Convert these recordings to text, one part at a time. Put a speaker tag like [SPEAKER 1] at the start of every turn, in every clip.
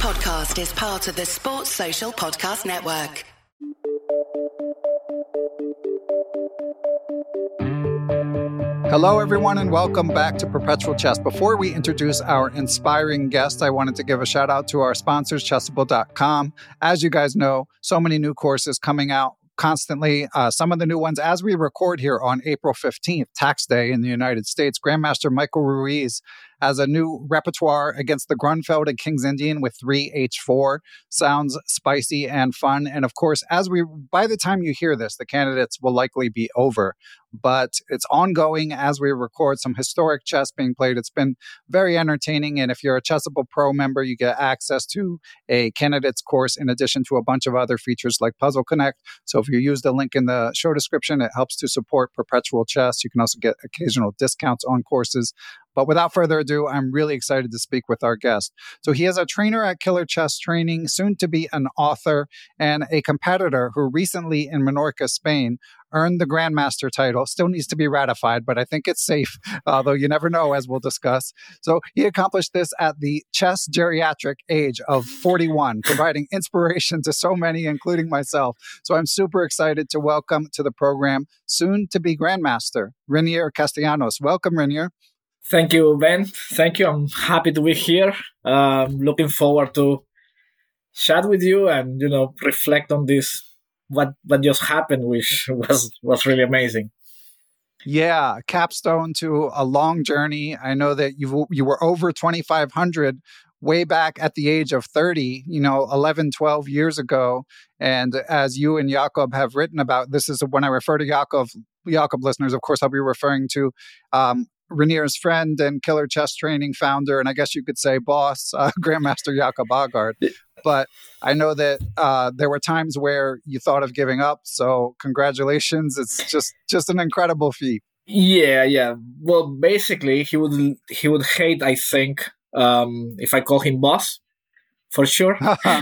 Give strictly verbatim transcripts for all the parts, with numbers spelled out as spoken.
[SPEAKER 1] podcast is part of the Sports Social Podcast Network.
[SPEAKER 2] Hello, everyone, and welcome back to Perpetual Chess. Before we introduce our inspiring guest, I wanted to give a shout out to our sponsors, chessable dot com. As you guys know, so many new courses coming out constantly. Uh, some of the new ones, as we record here on April fifteenth, tax day in the United States, Grandmaster Michael Ruiz has a new repertoire against the Grunfeld and King's Indian with three H four. Sounds spicy and fun. And of course, as we, by the time you hear this, the candidates will likely be over. But it's ongoing as we record, some historic chess being played. It's been very entertaining. And if you're a Chessable Pro member, you get access to a candidates course in addition to a bunch of other features like Puzzle Connect. So if you use the link in the show description, it helps to support Perpetual Chess. You can also get occasional discounts on courses. But without further ado, I'm really excited to speak with our guest. So he is a trainer at Killer Chess Training, soon to be an author, and a competitor who recently in Menorca, Spain, earned the Grandmaster title. Still needs to be ratified, but I think it's safe, although you never know, as we'll discuss. So he accomplished this at the chess geriatric age of forty-one, providing inspiration to so many, including myself. So I'm super excited to welcome to the program, soon to be Grandmaster, Reinier Castellanos. Welcome, Reinier.
[SPEAKER 3] Thank you, Ben. Thank you. I'm happy to be here. Um, looking forward to chat with you and, you know, reflect on this, what what just happened, which was, was really amazing.
[SPEAKER 2] Yeah, capstone to a long journey. I know that you you were over twenty-five hundred way back at the age of thirty, you know, eleven, twelve years ago. And as you and Jakob have written about, this is when I refer to Jakob, Jakob listeners, of course, I'll be referring to um, Reinier's friend and Killer Chess Training founder, and I guess you could say boss, uh, Grandmaster Jakob Aagaard. But I know that uh, there were times where you thought of giving up. So congratulations. It's just just an incredible feat.
[SPEAKER 3] Yeah, yeah. Well, basically, he would he would hate, I think, um, if I call him boss, for sure.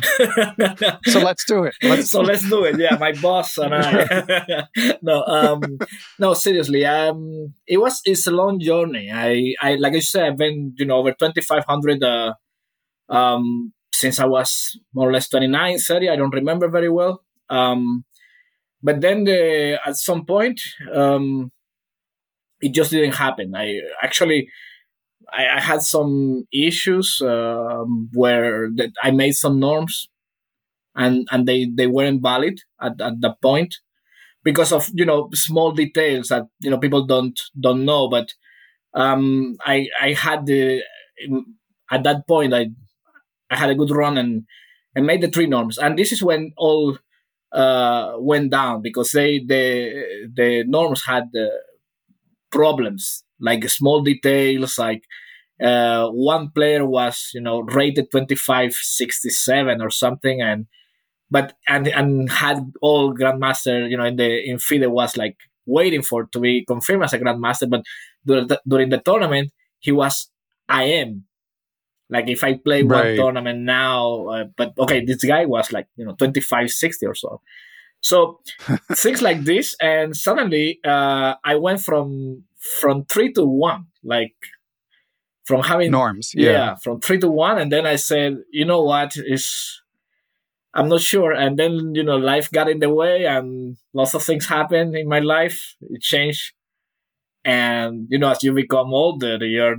[SPEAKER 2] So let's do it.
[SPEAKER 3] Let's so let's do it. Yeah, my boss and I. no, um, no, seriously. Um, it was it's a long journey. I, I like I said, I've been you know over twenty-five hundred. Uh, um. Since I was more or less twenty-nine, thirty, I don't remember very well. Um, but then the, at some point, um, it just didn't happen. I actually, I, I had some issues um, where that I made some norms and, and they, they weren't valid at, at that point because of, you know, small details that, you know, people don't, don't know. But um, I, I had the, at that point, I, I had a good run and, and made the three norms. And this is when all uh, went down because they the the norms had uh, problems, like small details, like uh, one player was, you know, rated twenty-five sixty-seven or something, and but and and had all grandmaster, you know, in the in FIDE was like waiting for to be confirmed as a grandmaster, but during the, during the tournament he was I M. Like if I play
[SPEAKER 2] right.
[SPEAKER 3] one tournament now, uh, but okay, this guy was like, you know, twenty-five sixty or so. So things like this. And suddenly uh, I went from from three to one, like from having
[SPEAKER 2] norms. Yeah.
[SPEAKER 3] yeah, from three to one. And then I said, you know what, is I'm not sure. And then, you know, life got in the way and lots of things happened in my life. It changed. And, you know, as you become older, your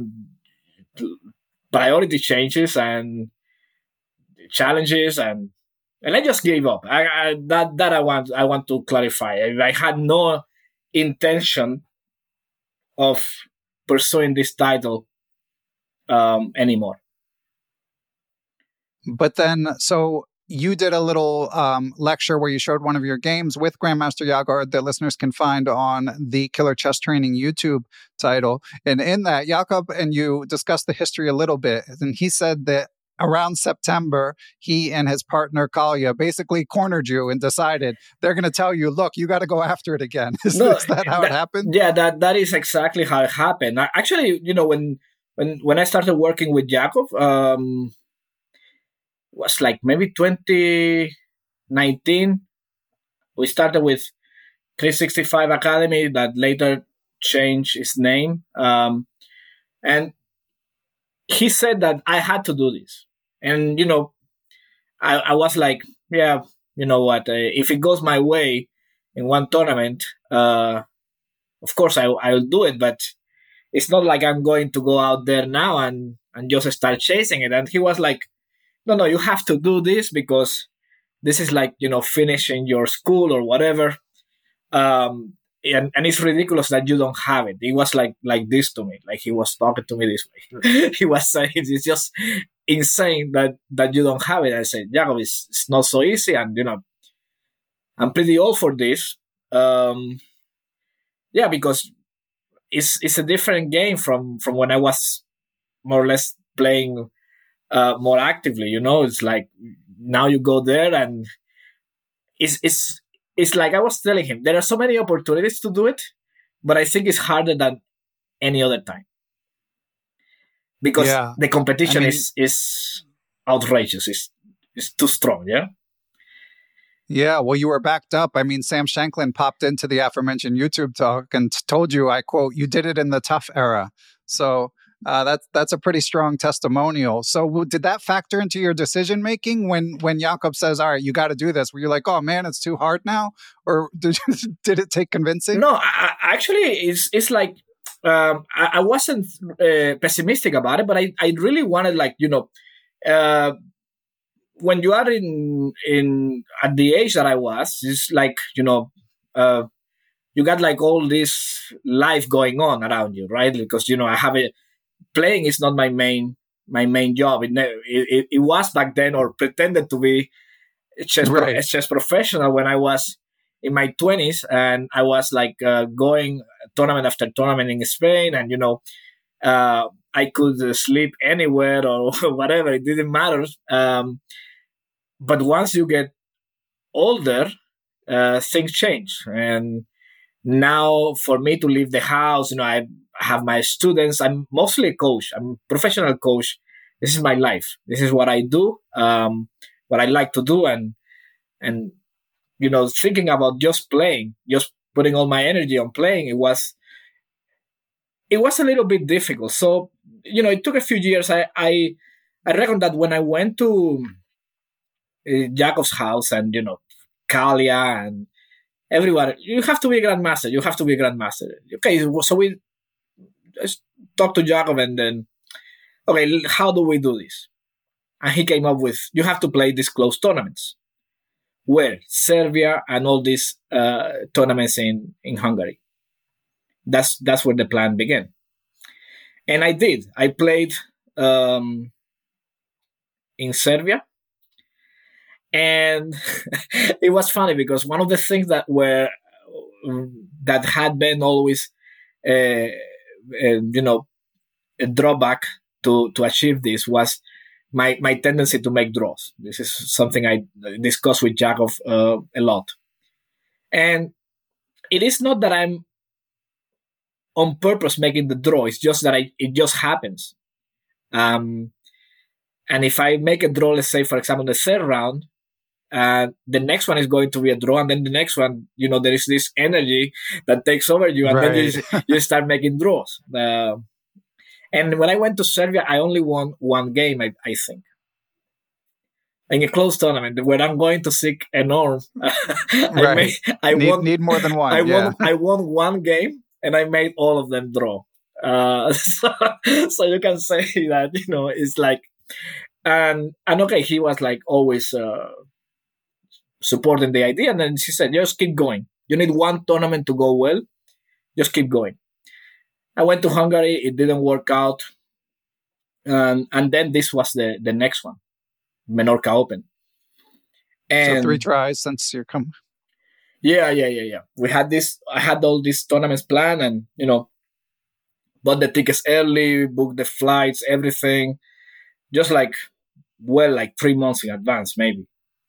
[SPEAKER 3] priority changes and challenges, and and I just gave up. I, I that that I want I want to clarify. I, I had no intention of pursuing this title um, anymore.
[SPEAKER 2] But then, so you did a little um, lecture where you showed one of your games with Grandmaster Aagaard that listeners can find on the Killer Chess Training YouTube title. And in that, Jakob and you discussed the history a little bit. And he said that around September, he and his partner, Kalia, basically cornered you and decided they're going to tell you, look, you got to go after it again. Is,
[SPEAKER 3] no,
[SPEAKER 2] is that how
[SPEAKER 3] that,
[SPEAKER 2] it happened?
[SPEAKER 3] Yeah, that, that is exactly how it happened. I, actually, you know, when, when, when I started working with Jakob, um, was like maybe twenty nineteen. We started with three sixty-five Academy that later changed its name. Um, and he said that I had to do this. And, you know, I, I was like, yeah, you know what? Uh, if it goes my way in one tournament, uh, of course I I'll do it. But it's not like I'm going to go out there now and and just start chasing it. And he was like, no, no, you have to do this because this is like, you know, finishing your school or whatever. Um, and, and it's ridiculous that you don't have it. He was like like this to me, like he was talking to me this way. He was saying it's just insane that that you don't have it. I said, Jacob, it's, it's not so easy, and you know, I'm pretty old for this. Um, yeah, because it's it's a different game from from when I was more or less playing uh, more actively. You know, it's like now you go there and it's it's it's like I was telling him, there are so many opportunities to do it, but I think it's harder than any other time because
[SPEAKER 2] Yeah.
[SPEAKER 3] the competition
[SPEAKER 2] I mean-
[SPEAKER 3] is is outrageous. It's it's too strong. Yeah.
[SPEAKER 2] Yeah, well, you were backed up. I mean, Sam Shanklin popped into the aforementioned YouTube talk and t- told you, I quote, you did it in the tough era. So uh, that's that's a pretty strong testimonial. So w- did that factor into your decision making when when Jakob says, all right, you got to do this? Were you like, oh man, it's too hard now? Or did, did it take convincing?
[SPEAKER 3] No, I, I- actually, it's it's like um, I, I wasn't uh, pessimistic about it, but I, I really wanted, like, you know, uh, when you are in in at the age that I was, it's like, you know, uh, you got like all this life going on around you, right? Because you know, I have a playing is not my main my main job. It ne- it, it, it was back then, or pretended to be a chess pro-
[SPEAKER 2] Right.
[SPEAKER 3] a chess professional when I was in my twenties, and I was like uh, going tournament after tournament in Spain, and you know, uh, I could uh, sleep anywhere or whatever. It didn't matter. Um, but once you get older, uh, things change. And now, for me to leave the house, you know, I have my students. I'm mostly a coach. I'm a professional coach. This is my life. This is what I do. Um, what I like to do, and and you know, thinking about just playing, just putting all my energy on playing, it was it was a little bit difficult. So, you know, it took a few years. I I, I reckon that when I went to uh, Jacob's house and, you know, Kalia and everyone, you have to be a grandmaster. You have to be a grandmaster. Okay, so we just talked to Jacob and then, okay, how do we do this? And he came up with, you have to play these close tournaments. Where? Serbia and all these uh, tournaments in, in Hungary. That's that's where the plan began. And I did. I played um, in Serbia. And it was funny because one of the things that were that had been always, uh, uh, you know, a drawback to, to achieve this was my, my tendency to make draws. This is something I discussed with Jacob uh, a lot. And it is not that I'm on purpose making the draw. It's just that I, it just happens. Um, and if I make a draw, let's say, for example, the third round, uh, the next one is going to be a draw, and then the next one, you know, there is this energy that takes over you, and
[SPEAKER 2] Right.
[SPEAKER 3] then you, you start making draws. Uh, and when I went to Serbia, I only won one game, I, I think. In a close tournament where I'm going to seek a norm, I,
[SPEAKER 2] Right.
[SPEAKER 3] made, I
[SPEAKER 2] need,
[SPEAKER 3] won.
[SPEAKER 2] need more than one.
[SPEAKER 3] I
[SPEAKER 2] yeah.
[SPEAKER 3] won. I won one game, and I made all of them draw. Uh, so, so you can say that, you know, it's like, and and okay, he was like always uh, supporting the idea, and then she said, just keep going. You need one tournament to go well. Just keep going. I went to Hungary. It didn't work out, um, and then this was the the next one, Menorca Open. And
[SPEAKER 2] so three tries since you're coming.
[SPEAKER 3] Yeah, yeah, yeah, yeah. We had this. I had all these tournaments planned, and you know, bought the tickets early, booked the flights, everything, just like well, like three months in advance, maybe.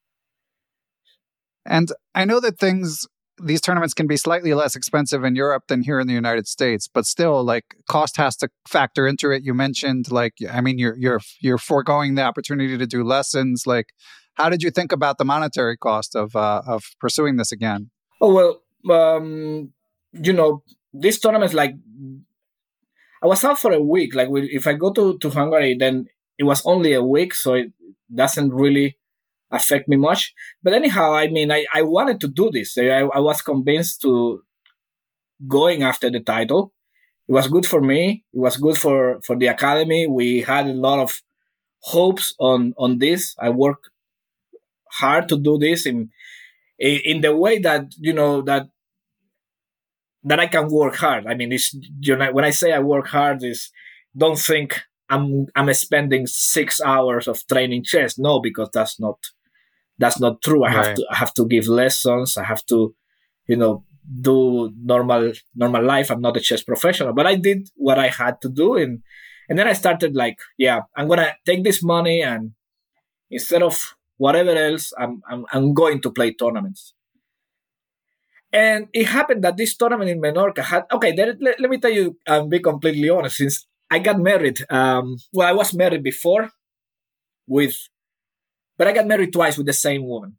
[SPEAKER 2] And I know that things, these tournaments can be slightly less expensive in Europe than here in the United States, but still, like, cost has to factor into it. You mentioned, like, I mean, you're you're you're foregoing the opportunity to do lessons. Like, how did you think about the monetary cost of uh, of pursuing this again?
[SPEAKER 3] Oh well, um, you know, these tournaments, like, I was out for a week. Like, if I go to to Hungary, then it was only a week, so it doesn't really affect me much. But anyhow, I mean, I, I wanted to do this. I, I was convinced to going after the title. It was good for me. It was good for, for the academy. We had a lot of hopes on, on this. I worked hard to do this in, in in the way that, you know, that that I can work hard. I mean, it's, you know, when I say I work hard, is don't think I'm I'm spending six hours of training chess. No, because that's not that's not true. I
[SPEAKER 2] Right.
[SPEAKER 3] have to I have to give lessons. I have to, you know, do normal normal life. I'm not a chess professional, but I did what I had to do, and and then I started like, yeah, I'm gonna take this money, and instead of whatever else, I'm I'm I'm going to play tournaments. And it happened that this tournament in Menorca had, okay, there, let, let me tell you, and be completely honest, since I got married, um, well, I was married before with, but I got married twice with the same woman.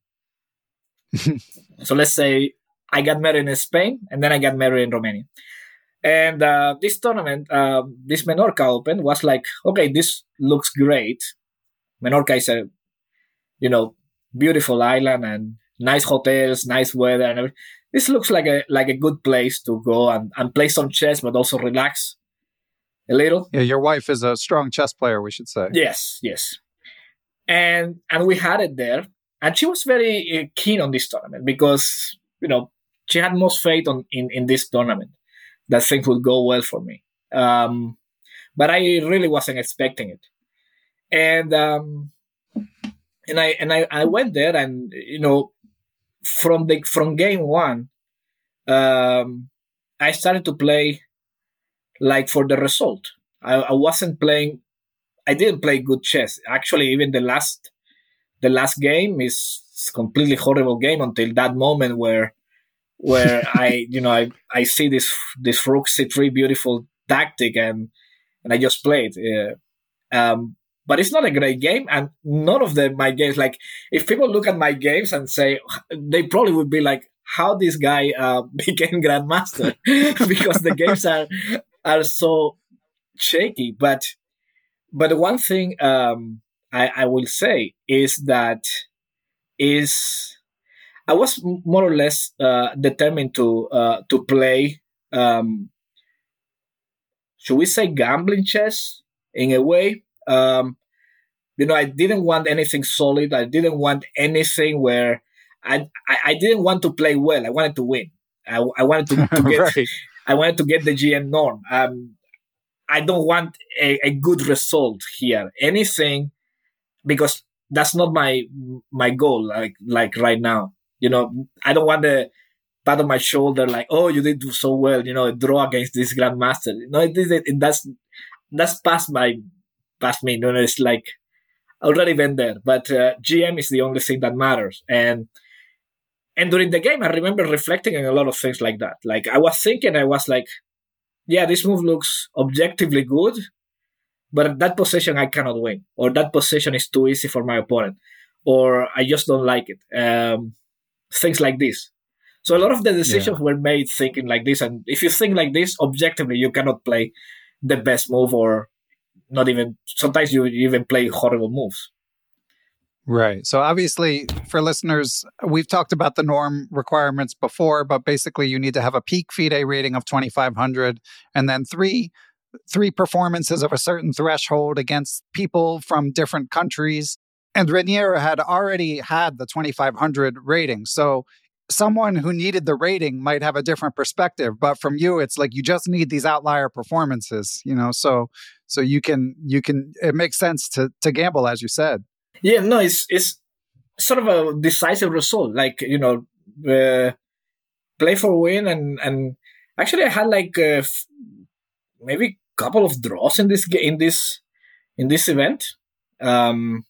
[SPEAKER 3] So let's say I got married in Spain, and then I got married in Romania. And uh, this tournament, uh, this Menorca Open was like, okay, this looks great. Menorca is a, you know, beautiful island and nice hotels, nice weather, and everything. This looks like a like a good place to go and, and play some chess, but also relax a little.
[SPEAKER 2] Yeah, your wife is a strong chess player, we should say.
[SPEAKER 3] Yes, yes. And and we had it there, and she was very uh, keen on this tournament because, you know, she had most faith on in, in this tournament that things would go well for me. Um, but I really wasn't expecting it, and um, and I and I, I went there, and you know, from the from game one, um, I started to play like for the result. I, I wasn't playing. I didn't play good chess. Actually, even the last the last game is completely horrible game until that moment where where I you know I, I see this this rook c three beautiful tactic, and and I just played. Uh, um, but it's not a great game, and none of the my games, like if people look at my games and say, they probably would be like, how this guy uh, became grandmaster because the games are are so shaky. But but one thing um, I, I will say is that is I was more or less uh, determined to uh, to play. Um, should we say gambling chess in a way? Um, you know, I didn't want anything solid. I didn't want anything where I I, I didn't want to play well. I wanted to win. I, I wanted to, to get
[SPEAKER 2] Right.
[SPEAKER 3] I wanted to get the G M norm. Um, I don't want a, a good result here. Anything, because that's not my my goal. Like like right now, you know, I don't want the pat on my shoulder like, oh, you did do so well. You know, draw against this grandmaster. No, it, it, it that's that's past my past me. You know, it's like already been there. But uh, G M is the only thing that matters. And and during the game, I remember reflecting on a lot of things like that. Like I was thinking, I was like, yeah, this move looks objectively good, but that position I cannot win, or that position is too easy for my opponent, or I just don't like it. Um, things like this. So a lot of the decisions
[SPEAKER 2] Yeah.
[SPEAKER 3] were made thinking like this. And if you think like this, objectively, you cannot play the best move, or not even, sometimes you even play horrible moves.
[SPEAKER 2] Right. So obviously, for listeners, we've talked about the norm requirements before, but basically you need to have a peak FIDE rating of twenty-five hundred, and then three three performances of a certain threshold against people from different countries. And Raniero had already had the twenty-five hundred rating. So someone who needed the rating might have a different perspective, but from you, it's like you just need these outlier performances, you know, so so you can you can it makes sense to to gamble, as you said.
[SPEAKER 3] Yeah, no, it's it's sort of a decisive result. Like, you know, uh, play for win, and and actually I had like uh, f- maybe a couple of draws in this ga- in this in this event, um,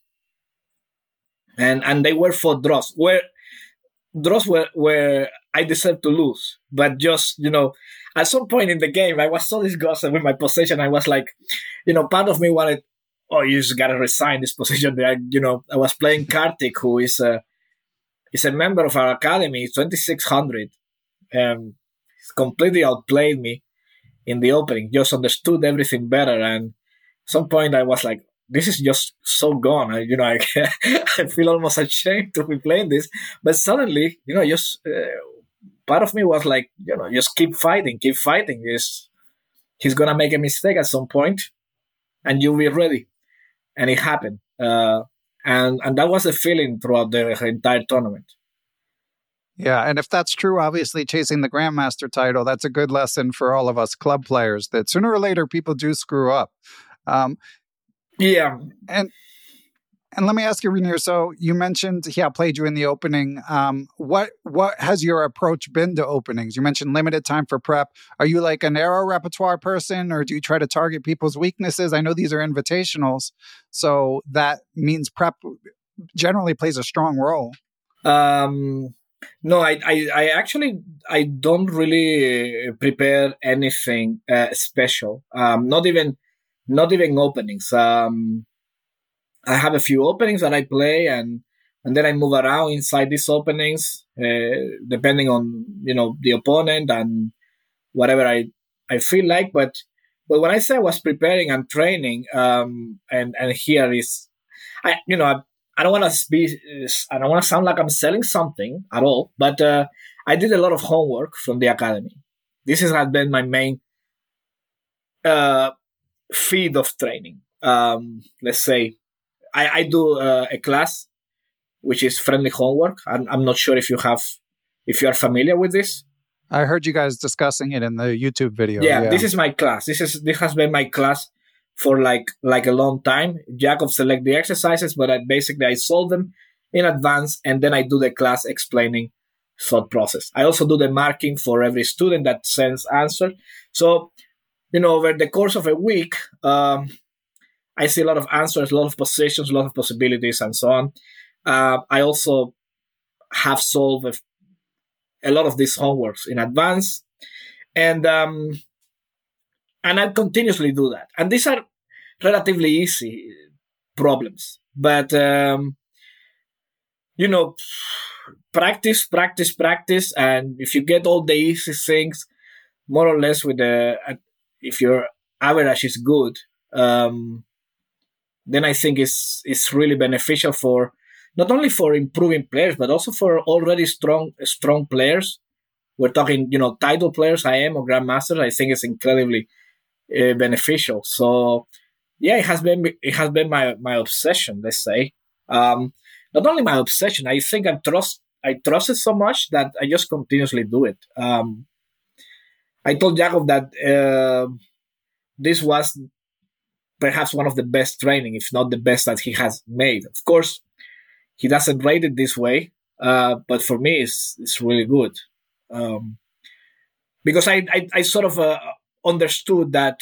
[SPEAKER 3] and and they were for draws. Where draws were where I deserved to lose, but just, you know, at some point in the game, I was so disgusted with my position. I was like, you know, part of me wanted, oh, you just gotta resign this position. I, you know, I was playing Kartik, who is a is a member of our academy, twenty-six hundred, and completely outplayed me in the opening. Just understood everything better, and at some point I was like, this is just so gone. I, you know, I, I feel almost ashamed to be playing this. But suddenly, you know, just uh, part of me was like, you know, just keep fighting, keep fighting. Just, he's gonna make a mistake at some point, and you'll be ready. And it happened, uh, and and that was the feeling throughout the entire tournament.
[SPEAKER 2] Yeah, and if that's true, obviously chasing the Grandmaster title, that's a good lesson for all of us club players, that sooner or later people do screw up. Um,
[SPEAKER 3] yeah.
[SPEAKER 2] And and let me ask you, Reinier, so you mentioned, yeah, played you in the opening. Um, what what has your approach been to openings? You mentioned limited time for prep. Are you like a narrow repertoire person, or do you try to target people's weaknesses? I know these are invitationals, so that means prep generally plays a strong role.
[SPEAKER 3] Um, no, I, I, I actually, I don't really prepare anything uh, special. Um, not even, not even openings. Um, I have a few openings that I play, and and then I move around inside these openings, uh, depending on, you know, the opponent and whatever I, I feel like. But but when I say I was preparing and training, um, and and here is, I you know I, I don't want to be I don't want to sound like I'm selling something at all, but uh, I did a lot of homework from the academy. This has been my main uh, feed of training. Um, let's say. I, I do uh, a class, which is friendly homework. I'm, I'm not sure if you have, if you are familiar with this.
[SPEAKER 2] I heard you guys discussing it in the YouTube video.
[SPEAKER 3] Yeah,
[SPEAKER 2] yeah.
[SPEAKER 3] this is my class. This is this has been my class for like like a long time. Jacob select the exercises, but I basically I solve them in advance, and then I do the class explaining thought process. I also do the marking for every student that sends answer. So, you know, over the course of a week. Um, I see a lot of answers, a lot of positions, a lot of possibilities, and so on. Uh, I also have solved a, a lot of these homeworks in advance, and um, and I continuously do that. And these are relatively easy problems, but um, you know, practice, practice, practice, and if you get all the easy things, more or less, with the if your average is good. Um, then I think it's it's really beneficial for not only for improving players, but also for already strong strong players. We're talking, you know, title players, I am, or grandmasters. I think it's incredibly uh, beneficial. So, yeah, it has been it has been my, my obsession. Let's say, um, not only my obsession. I think I trust I trust it so much that I just continuously do it. Um, I told Jacob that uh, this was perhaps one of the best training, if not the best that he has made. Of course, he doesn't rate it this way, uh, but for me, it's it's really good. Um, because I, I, I sort of uh, understood that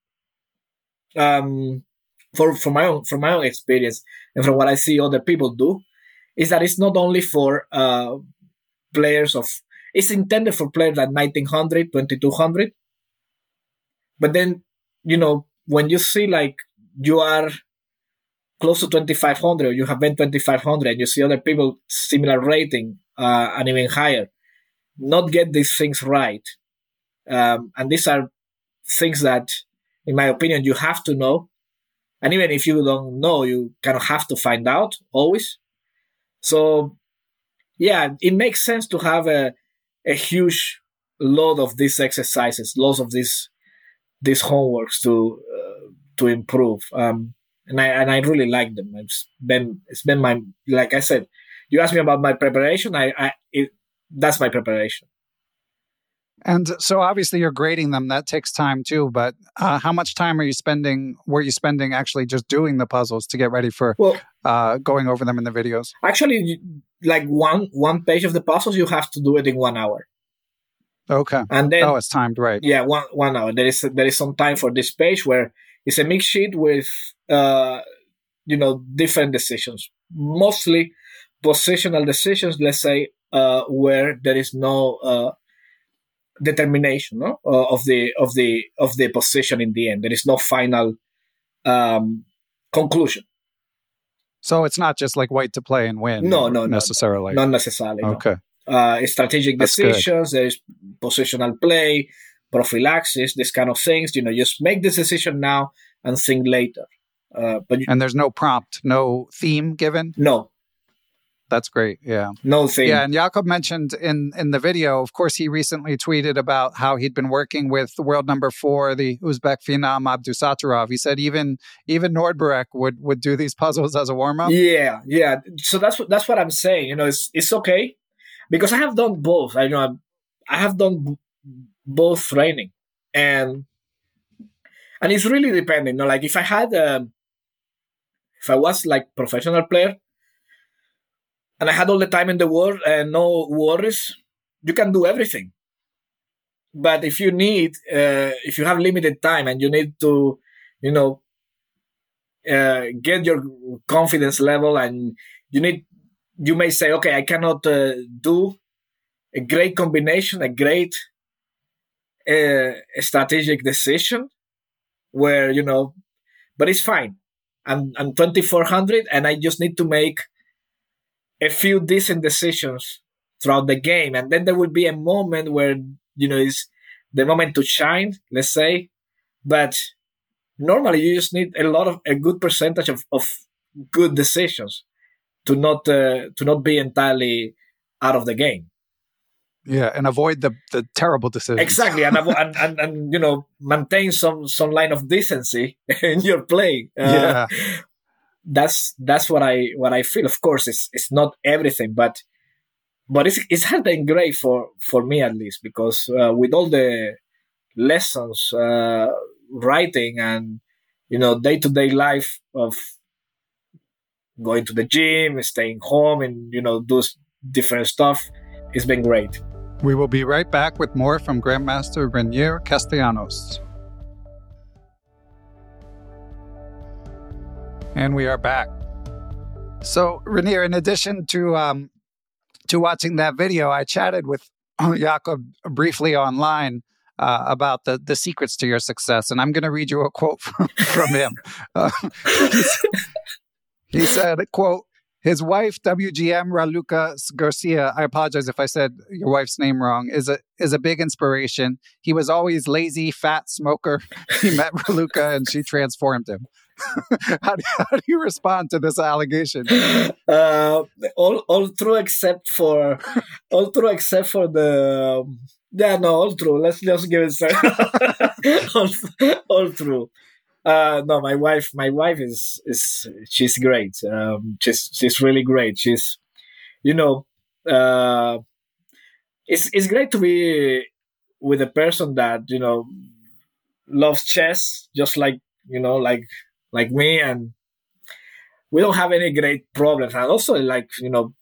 [SPEAKER 3] um, for for my own from my own experience and from what I see other people do, is that it's not only for uh, players of it's intended for players at nineteen hundred, twenty-two hundred, but then, you know, when you see like you are close to twenty-five hundred, you have been twenty-five hundred, and you see other people similar rating uh, and even higher, not get these things right. Um, and these are things that, in my opinion, you have to know. And even if you don't know, you kind of have to find out always. So, yeah, it makes sense to have a, a huge load of these exercises, loads of these these homeworks to uh, to improve. Um, and I and I really like them. It's been it's been my, like I said, you asked me about my preparation. I, I it, that's my preparation.
[SPEAKER 2] And so obviously you're grading them. That takes time too. But uh, how much time are you spending? Were you spending actually just doing the puzzles to get ready for
[SPEAKER 3] well,
[SPEAKER 2] uh, going over them in the videos?
[SPEAKER 3] Actually, like one one page of the puzzles, you have to do it in one hour.
[SPEAKER 2] Okay.
[SPEAKER 3] And then,
[SPEAKER 2] oh, it's timed right.
[SPEAKER 3] Yeah, one one hour. There is there is some time for this page where it's a mix sheet with uh, you know, different decisions, mostly positional decisions. Let's say uh, where there is no uh, determination, no? uh, of the of the of the position in the end. There is no final um, conclusion.
[SPEAKER 2] So it's not just like white to play and win.
[SPEAKER 3] No, no,
[SPEAKER 2] necessarily.
[SPEAKER 3] No, not necessarily.
[SPEAKER 2] Okay.
[SPEAKER 3] No. Uh, strategic
[SPEAKER 2] That's
[SPEAKER 3] decisions.
[SPEAKER 2] Good.
[SPEAKER 3] There is positional play, prophylaxis, these kind of things. You know, just make this decision now and think later. Uh, but you,
[SPEAKER 2] and there's no prompt, no theme given?
[SPEAKER 3] No.
[SPEAKER 2] That's great. Yeah.
[SPEAKER 3] No theme.
[SPEAKER 2] Yeah. And Jakob mentioned in, in the video, of course, he recently tweeted about how he'd been working with the world number four, the Uzbek phenom Abdusattorov. He said even even Nordberg would, would do these puzzles as a warm-up.
[SPEAKER 3] Yeah. Yeah. So that's what, that's what I'm saying. You know, it's it's okay because I have done both. I know I have done b- both training and and it's really depending. You know, like if I had, um, if I was like professional player, and I had all the time in the world and no worries, you can do everything. But if you need, uh, if you have limited time and you need to, you know, uh, get your confidence level and you need, you may say, okay, I cannot uh, do a great combination, a great uh, strategic decision where, you know, but it's fine. I'm, I'm twenty-four hundred and I just need to make a few decent decisions throughout the game. And then there will be a moment where, you know, it's the moment to shine, let's say. But normally you just need a lot of, a good percentage of, of good decisions to not, uh, to not be entirely out of the game.
[SPEAKER 2] Yeah. And avoid the, the terrible decisions.
[SPEAKER 3] Exactly. And, avo- and, and, and, you know, maintain some, some line of decency in your play. Uh,
[SPEAKER 2] yeah.
[SPEAKER 3] That's that's what I what I feel. Of course, it's it's not everything, but but it's it's had been great for, for me at least because uh, with all the lessons, uh, writing, and you know day to day life of going to the gym, staying home, and you know do different stuff, it's been great.
[SPEAKER 2] We will be right back with more from Grandmaster Reinier Castellanos. And we are back. So, Reinier, in addition to um, to watching that video, I chatted with Jakob briefly online uh, about the, the secrets to your success. And I'm going to read you a quote from, from him. Uh, he said, quote, his wife, W G M Raluca Garcia, I apologize if I said your wife's name wrong, is a is a big inspiration. He was always lazy, fat smoker. He met Raluca and she transformed him. how, do, how do you respond to this allegation?
[SPEAKER 3] Uh, all all true except for all true except for the um, yeah no all true. Let's just give it all, all true. Uh, no, my wife my wife is is she's great. Um, she's she's really great. She's you know uh, it's it's great to be with a person that you know loves chess just like you know like. like me, and we don't have any great problems. And also, like, you know,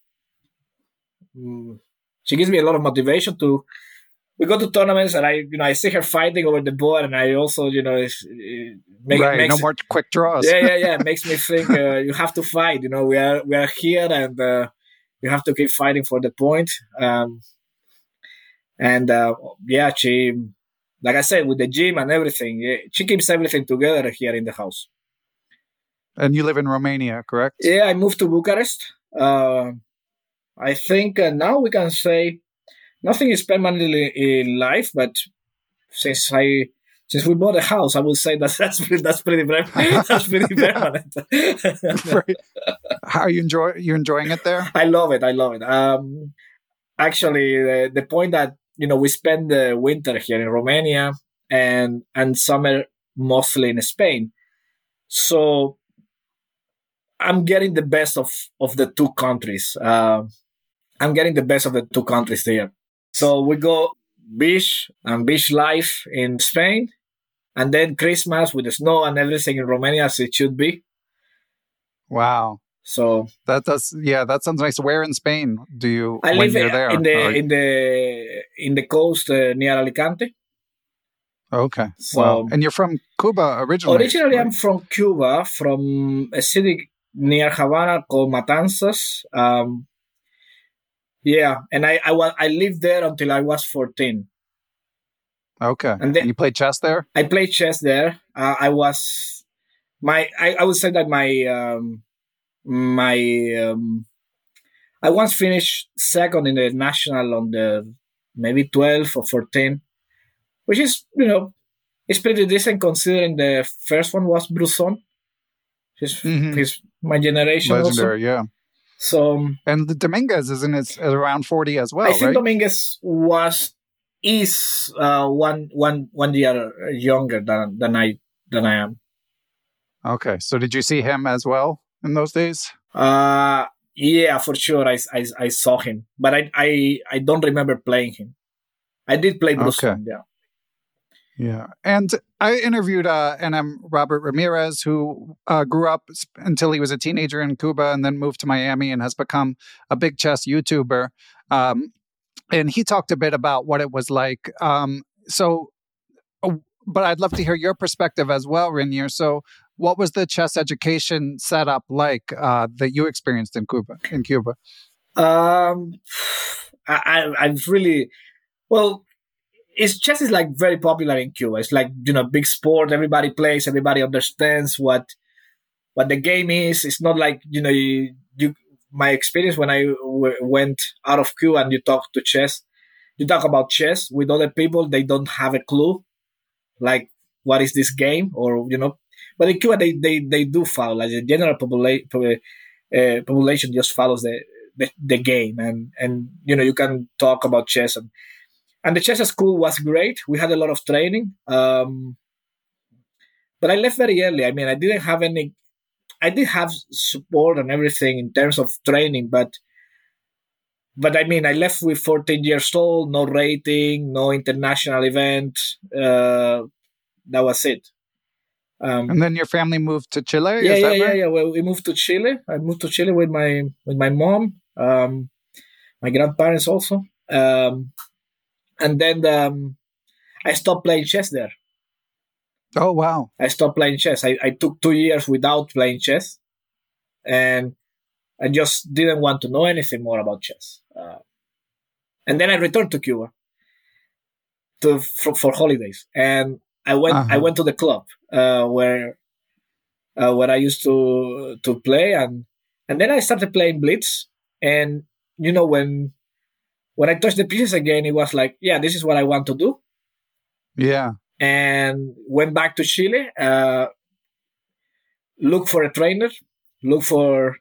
[SPEAKER 3] mm, she gives me a lot of motivation to, we go to tournaments and I, you know, I see her fighting over the board and I also, you know, it's, it make,
[SPEAKER 2] right,
[SPEAKER 3] makes,
[SPEAKER 2] no more quick draws.
[SPEAKER 3] Yeah, yeah, yeah. It makes me think uh, you have to fight, you know, we are, we are here and uh, you have to keep fighting for the point. Um, and uh, yeah, she, like I said, with the gym and everything, yeah, she keeps everything together here in the house.
[SPEAKER 2] And you live in Romania, correct?
[SPEAKER 3] Yeah, I moved to Bucharest. Uh, I think uh, now we can say nothing is permanently in life, but since I since we bought a house, I would say that that's pretty, that's pretty that's pretty permanent.
[SPEAKER 2] Right. How are you enjoy you enjoying it there?
[SPEAKER 3] I love it. I love it. Um, actually, the, the point that you know we spend the winter here in Romania and and summer mostly in Spain, so I'm getting the best of, of the two countries. Uh, I'm getting the best of the two countries there. So we go beach and beach life in Spain, and then Christmas with the snow and everything in Romania as it should be.
[SPEAKER 2] Wow.
[SPEAKER 3] So
[SPEAKER 2] that does, yeah, that sounds nice. Where in Spain do you?
[SPEAKER 3] I
[SPEAKER 2] when
[SPEAKER 3] live
[SPEAKER 2] you're there?
[SPEAKER 3] in the
[SPEAKER 2] or...
[SPEAKER 3] in the in the coast uh, near Alicante.
[SPEAKER 2] Okay.
[SPEAKER 3] So,
[SPEAKER 2] wow. And you're from Cuba originally?
[SPEAKER 3] Originally,
[SPEAKER 2] right?
[SPEAKER 3] I'm from Cuba, from a city near Havana called Matanzas. Um, yeah, and I I, was, I lived there until I was fourteen.
[SPEAKER 2] Okay.
[SPEAKER 3] And, then,
[SPEAKER 2] and you played chess there?
[SPEAKER 3] I played chess there. Uh, I was my I, I would say that my um, my um, I once finished second in the national on the maybe twelve or fourteen, which is you know it's pretty decent considering the first one was Brusson. He's,
[SPEAKER 2] Mm-hmm.
[SPEAKER 3] he's my generation
[SPEAKER 2] Legendary,
[SPEAKER 3] also.
[SPEAKER 2] yeah.
[SPEAKER 3] So
[SPEAKER 2] and the Dominguez isn't it around forty as well?
[SPEAKER 3] I think
[SPEAKER 2] right?
[SPEAKER 3] Dominguez was is uh, one one one year younger than than I than I am.
[SPEAKER 2] Okay, so did you see him as well in those days?
[SPEAKER 3] Uh yeah, for sure. I, I, I saw him, but I, I I don't remember playing him. I did play Bruce
[SPEAKER 2] Okay.
[SPEAKER 3] Funk, yeah.
[SPEAKER 2] Yeah. And I interviewed uh, N M Robert Ramirez, who uh, grew up until he was a teenager in Cuba and then moved to Miami and has become a big chess YouTuber. Um, and he talked a bit about what it was like. Um, so, but I'd love to hear your perspective as well, Reinier. So what was the chess education setup like uh, that you experienced in Cuba? In Cuba?
[SPEAKER 3] Um, I, I, I've really, well, it's chess is like very popular in Cuba. It's like, you know, big sport. Everybody plays. Everybody understands what what the game is. It's not like, you know, you, you my experience when I w- went out of Cuba and you talk to chess, you talk about chess with other people. They don't have a clue, like what is this game, or you know. But in Cuba, they they, they do follow. Like the general popula- uh, population just follows the, the the game, and and you know you can talk about chess and. And the chess school was great. We had a lot of training. Um, but I left very early. I mean, I didn't have any, I did have support and everything in terms of training, but, but I mean, I left with fourteen years old, no rating, no international event. Uh, that was it. Um,
[SPEAKER 2] and then your family moved to Chile?
[SPEAKER 3] Yeah,
[SPEAKER 2] is
[SPEAKER 3] yeah,
[SPEAKER 2] that
[SPEAKER 3] yeah,
[SPEAKER 2] right?
[SPEAKER 3] yeah. Well, we moved to Chile. I moved to Chile with my, with my mom, um, my grandparents also. Um, and then, um, I stopped playing chess there.
[SPEAKER 2] Oh, wow.
[SPEAKER 3] I stopped playing chess. I, I took two years without playing chess, and I just didn't want to know anything more about chess. Uh, and then I returned to Cuba to for, for holidays, and I went
[SPEAKER 2] Uh-huh.
[SPEAKER 3] I went to the club uh, where uh, where I used to to play, and and then I started playing Blitz, and you know when when I touched the pieces again, it was like, yeah, this is what I want to do.
[SPEAKER 2] Yeah.
[SPEAKER 3] And went back to Chile, uh, look for a trainer, look for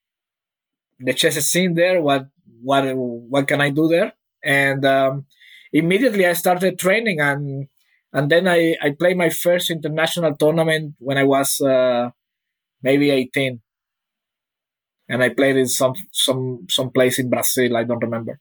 [SPEAKER 3] the chess scene there. What what what can I do there? And um, immediately I started training, and and then I I played my first international tournament when I was uh, maybe eighteen, and I played in some some some place in Brazil. I don't remember.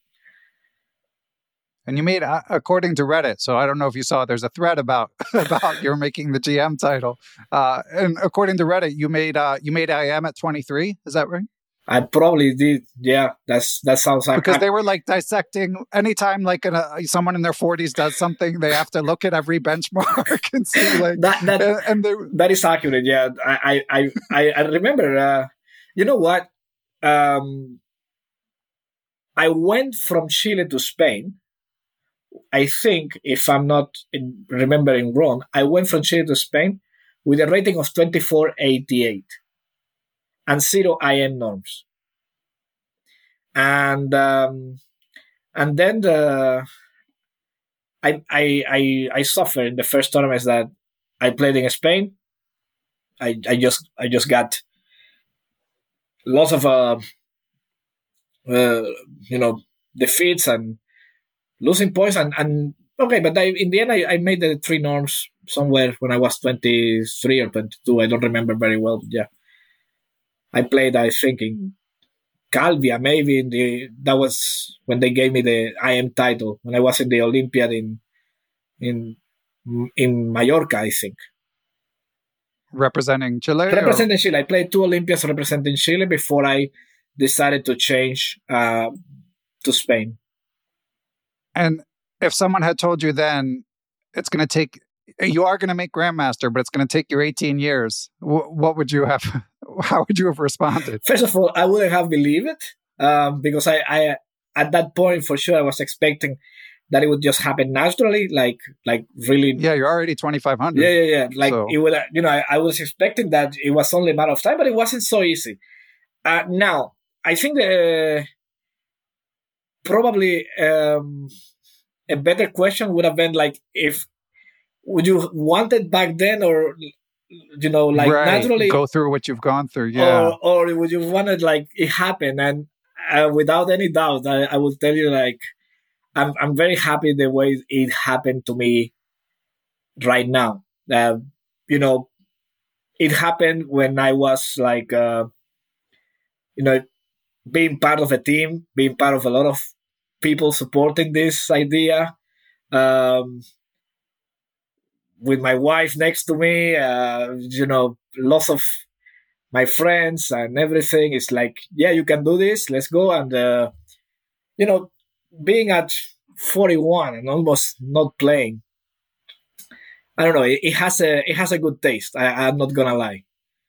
[SPEAKER 2] And you made, uh, according to Reddit, so I don't know if you saw, there's a thread about about you're making the G M title. Uh, and according to Reddit, you made uh, you made I M at twenty-three. Is that right?
[SPEAKER 3] I probably did. Yeah, that's that sounds like
[SPEAKER 2] because
[SPEAKER 3] I,
[SPEAKER 2] they were like dissecting. Anytime like an, uh, someone in their forties does something, they have to look at every benchmark and see like
[SPEAKER 3] that. That,
[SPEAKER 2] and, and they,
[SPEAKER 3] that is accurate. Yeah, I I I, I remember. Uh, you know what? Um, I went from Chile to Spain. I think, if I'm not remembering wrong, I went from Chile to Spain with a rating of twenty-four eighty-eight and zero I M norms. And um, and then the I, I I I suffered in the first tournaments that I played in Spain. I, I just I just got lots of uh, uh you know defeats and losing points and, and okay, but I, in the end I, I made the three norms somewhere when I was twenty-three or twenty-two. I don't remember very well. But yeah, I played I think in Calvia maybe in the that was when they gave me the I M title when I was in the Olympiad in in in Mallorca, I think.
[SPEAKER 2] Representing Chile?
[SPEAKER 3] Representing or? Chile. I played two Olympiads representing Chile before I decided to change uh, to Spain.
[SPEAKER 2] And if someone had told you then it's going to take, you are going to make Grandmaster, but it's going to take you eighteen years, w- what would you have, how would you have responded?
[SPEAKER 3] First of all, I wouldn't have believed it um, because I, I, at that point, for sure, I was expecting that it would just happen naturally, like, like really.
[SPEAKER 2] Yeah, you're already twenty-five hundred.
[SPEAKER 3] Yeah, yeah, yeah. Like
[SPEAKER 2] so.
[SPEAKER 3] it would, you know, I, I was expecting that it was only a matter of time, but it wasn't so easy. Uh, now, I think the probably um, a better question would have been like, if would you want it back then, or you know, like
[SPEAKER 2] right.
[SPEAKER 3] naturally
[SPEAKER 2] go through what you've gone through. Yeah.
[SPEAKER 3] Or, or would you want it like it happen? And uh, without any doubt, I, I will tell you like, I'm, I'm very happy the way it happened to me right now. Uh, you know, it happened when I was like, uh, you know, being part of a team, being part of a lot of people supporting this idea, um, with my wife next to me, uh, you know, lots of my friends and everything. It's like, yeah, you can do this. Let's go. And, uh, you know, being at forty-one and almost not playing, I don't know. It, it has a it has a good taste. I, I'm not gonna lie.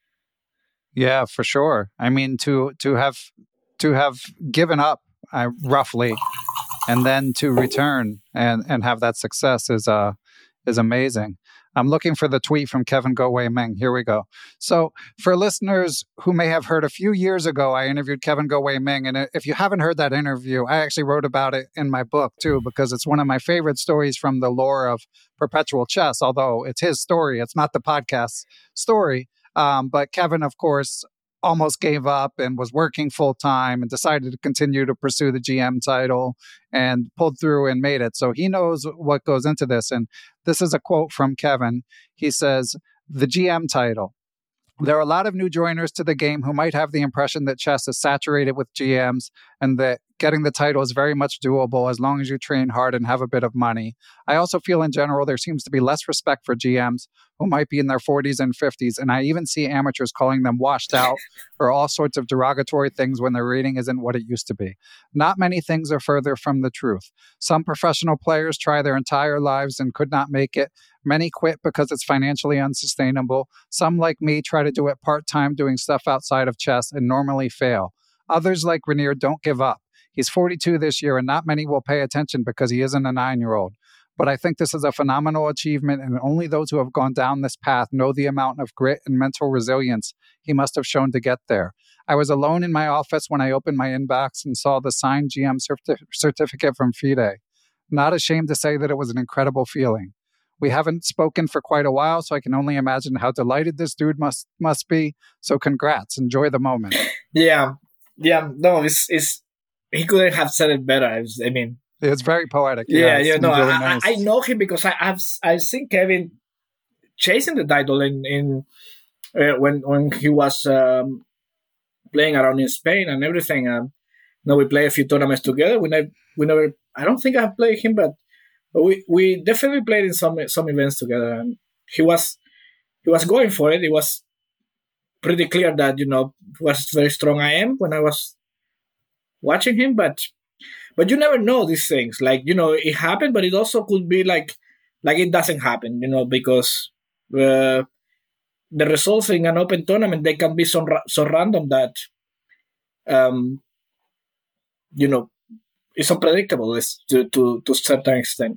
[SPEAKER 2] Yeah, for sure. I mean, to to have to have given up uh, roughly, and then to return and and have that success is uh is amazing. I'm looking for the tweet from Kevin Go Wei Meng. Here we go. So for listeners who may have heard, a few years ago, I interviewed Kevin Go Wei Meng. And if you haven't heard that interview, I actually wrote about it in my book too, because it's one of my favorite stories from the lore of Perpetual Chess. Although it's his story, it's not the podcast's story. Um, but Kevin, of course, almost gave up and was working full time and decided to continue to pursue the G M title and pulled through and made it. So he knows what goes into this. And this is a quote from Kevin. He says, "The G M title. There are a lot of new joiners to the game who might have the impression that chess is saturated with G Ms and that getting the title is very much doable as long as you train hard and have a bit of money. I also feel in general there seems to be less respect for G Ms who might be in their forties and fifties, and I even see amateurs calling them washed out or all sorts of derogatory things when their rating isn't what it used to be. Not many things are further from the truth. Some professional players try their entire lives and could not make it. Many quit because it's financially unsustainable. Some, like me, try to do it part-time doing stuff outside of chess and normally fail. Others, like Rainier, don't give up. He's forty-two this year, and not many will pay attention because he isn't a nine-year-old. But I think this is a phenomenal achievement, and only those who have gone down this path know the amount of grit and mental resilience he must have shown to get there. I was alone in my office when I opened my inbox and saw the signed G M certi- certificate from FIDE. Not ashamed to say that it was an incredible feeling. We haven't spoken for quite a while, so I can only imagine how delighted this dude must must be. So congrats. Enjoy the moment."
[SPEAKER 3] Yeah. Yeah. No, it's, it's he couldn't have said it better. I, was, I mean,
[SPEAKER 2] it's very poetic.
[SPEAKER 3] Yeah,
[SPEAKER 2] yeah,
[SPEAKER 3] yeah. No,
[SPEAKER 2] really
[SPEAKER 3] I,
[SPEAKER 2] nice.
[SPEAKER 3] I, I know him because I, I've I've seen Kevin chasing the title in in uh, when when he was um, playing around in Spain and everything. Um, you know, we play a few tournaments together. We never, we never. I don't think I've played him, but we we definitely played in some some events together. And he was he was going for it. It was pretty clear that, you know, was very strong I am when I was watching him, but but you never know these things. Like, you know, it happened, but it also could be like like it doesn't happen, you know, because uh, the results in an open tournament, they can be so ra- so random that um you know, it's unpredictable to to to a certain extent.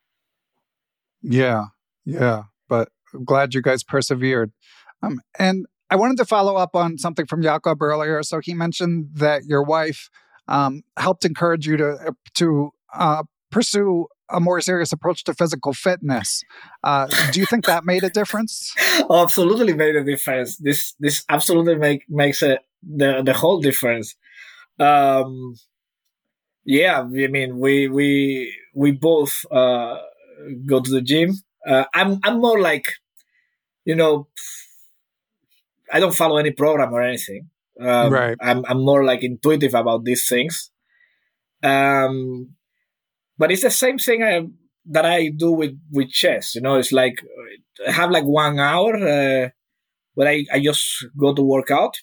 [SPEAKER 2] Yeah, yeah. But I'm glad you guys persevered. Um, and I wanted to follow up on something from Jakob earlier. So he mentioned that your wife um, helped encourage you to to uh, pursue a more serious approach to physical fitness. Uh, do you think that made a difference?
[SPEAKER 3] Oh, absolutely made a difference. This this absolutely make makes a, the the whole difference. Um, yeah, I mean, we we we both uh, go to the gym. Uh, I'm I'm more like, you know, I don't follow any program or anything. Um,
[SPEAKER 2] right.
[SPEAKER 3] I'm I'm more like intuitive about these things. Um, but it's the same thing I, that I do with, with chess. You know, it's like I have like one hour uh, where I, I just go to work out.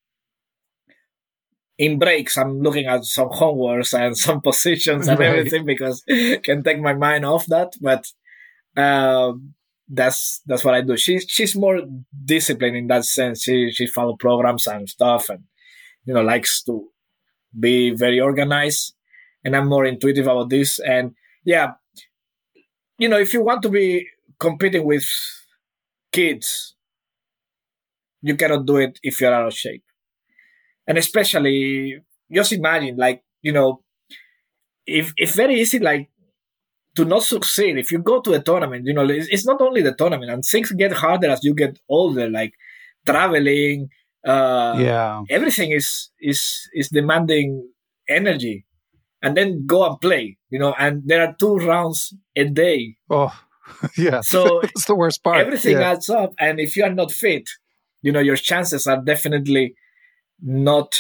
[SPEAKER 3] In breaks, I'm looking at some homeworks and some positions and
[SPEAKER 2] Right.
[SPEAKER 3] everything because I can take my mind off that. But um, that's that's what I do. She's she's more disciplined in that sense. She she follow programs and stuff, and you know, likes to be very organized. And I'm more intuitive about this. And yeah, you know, if you want to be competing with kids, you cannot do it if you're out of shape. And especially, just imagine, like, you know, if it's very easy, like, to not succeed, if you go to a tournament, you know, it's, it's not only the tournament, and things get harder as you get older, like traveling, uh,
[SPEAKER 2] yeah,
[SPEAKER 3] everything is is is demanding energy, and then go and play, you know, and there are two rounds a day.
[SPEAKER 2] Oh, yeah.
[SPEAKER 3] So
[SPEAKER 2] it's the worst part.
[SPEAKER 3] Everything
[SPEAKER 2] yeah.
[SPEAKER 3] adds up, and if you are not fit, you know, your chances are definitely not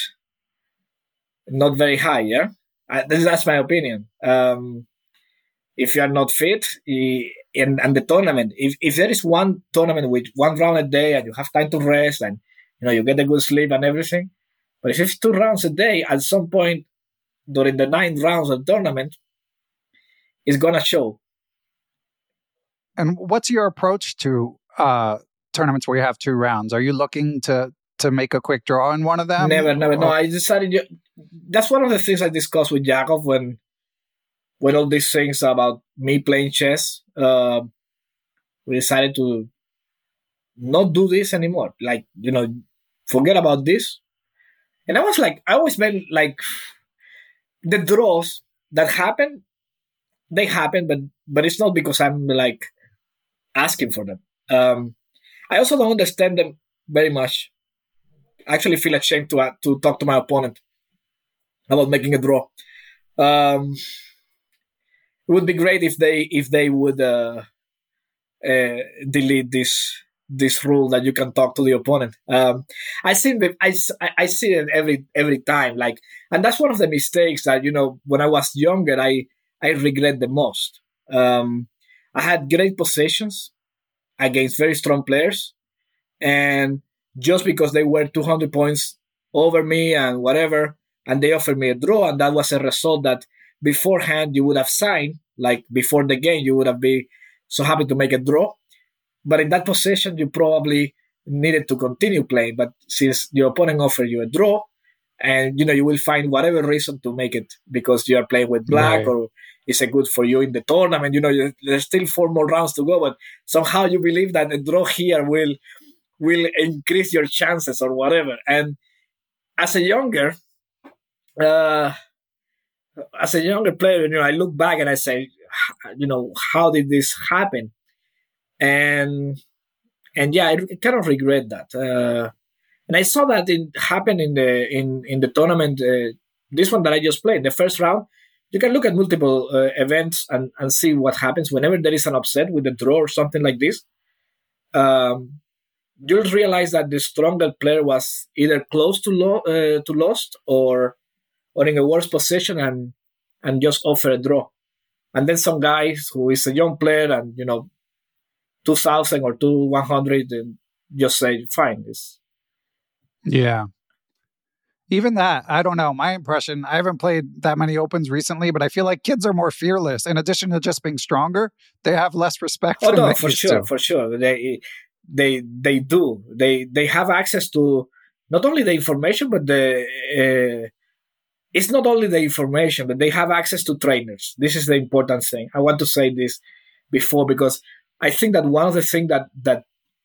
[SPEAKER 3] not very high. Yeah, uh, that's my opinion. Um, if you are not fit, and, and the tournament, if, if there is one tournament with one round a day and you have time to rest and you know you get a good sleep and everything, but if it's two rounds a day, at some point during the nine rounds of the tournament, it's gonna show.
[SPEAKER 2] And what's your approach to uh, tournaments where you have two rounds? Are you looking to to make a quick draw in one of them?
[SPEAKER 3] Never, never. Or? No, I decided. That's one of the things I discussed with Jakob when. When all these things about me playing chess, uh, we decided to not do this anymore. Like, you know, forget about this. And I was like, I always been like, the draws that happen, they happen, but but it's not because I'm like asking for them. Um, I also don't understand them very much. I actually feel ashamed to uh, to talk to my opponent about making a draw. Um, It would be great if they if they would uh, uh, delete this this rule that you can talk to the opponent. Um, I see it, I, I see it every every time. Like, and that's one of the mistakes that you know when I was younger I I regret the most. Um, I had great possessions against very strong players, and just because they were two hundred points over me and whatever, and they offered me a draw, and that was a result that beforehand you would have signed, like before the game you would have been so happy to make a draw, but in that position you probably needed to continue playing. But since your opponent offered you a draw, and you know you will find whatever reason to make it because you are playing with black, right, or it's a good for you in the tournament, you know you, there's still four more rounds to go, but somehow you believe that a draw here will will increase your chances or whatever. And as a younger uh As a younger player, you know, I look back and I say, you know, how did this happen? And and yeah, I kind of regret that. Uh, and I saw that it happen in the in in the tournament. Uh, this one that I just played, the first round. You can look at multiple uh, events and and see what happens whenever there is an upset with a draw or something like this. Um, you'll realize that the stronger player was either close to lo- uh, to lost or. or in a worse position and and just offer a draw. And then some guy who is a young player and, you know, two thousand or two one hundred and just say, fine. It's...
[SPEAKER 2] Yeah. Even that, I don't know. My impression, I haven't played that many opens recently, but I feel like kids are more fearless. In addition to just being stronger, they have less respect for
[SPEAKER 3] Oh, no,
[SPEAKER 2] them
[SPEAKER 3] for sure,
[SPEAKER 2] to.
[SPEAKER 3] for sure. They, they, they do. They, they have access to not only the information, but the... Uh, It's not only the information, but they have access to trainers. This is the important thing. I want to say this before because I think that one of the things that that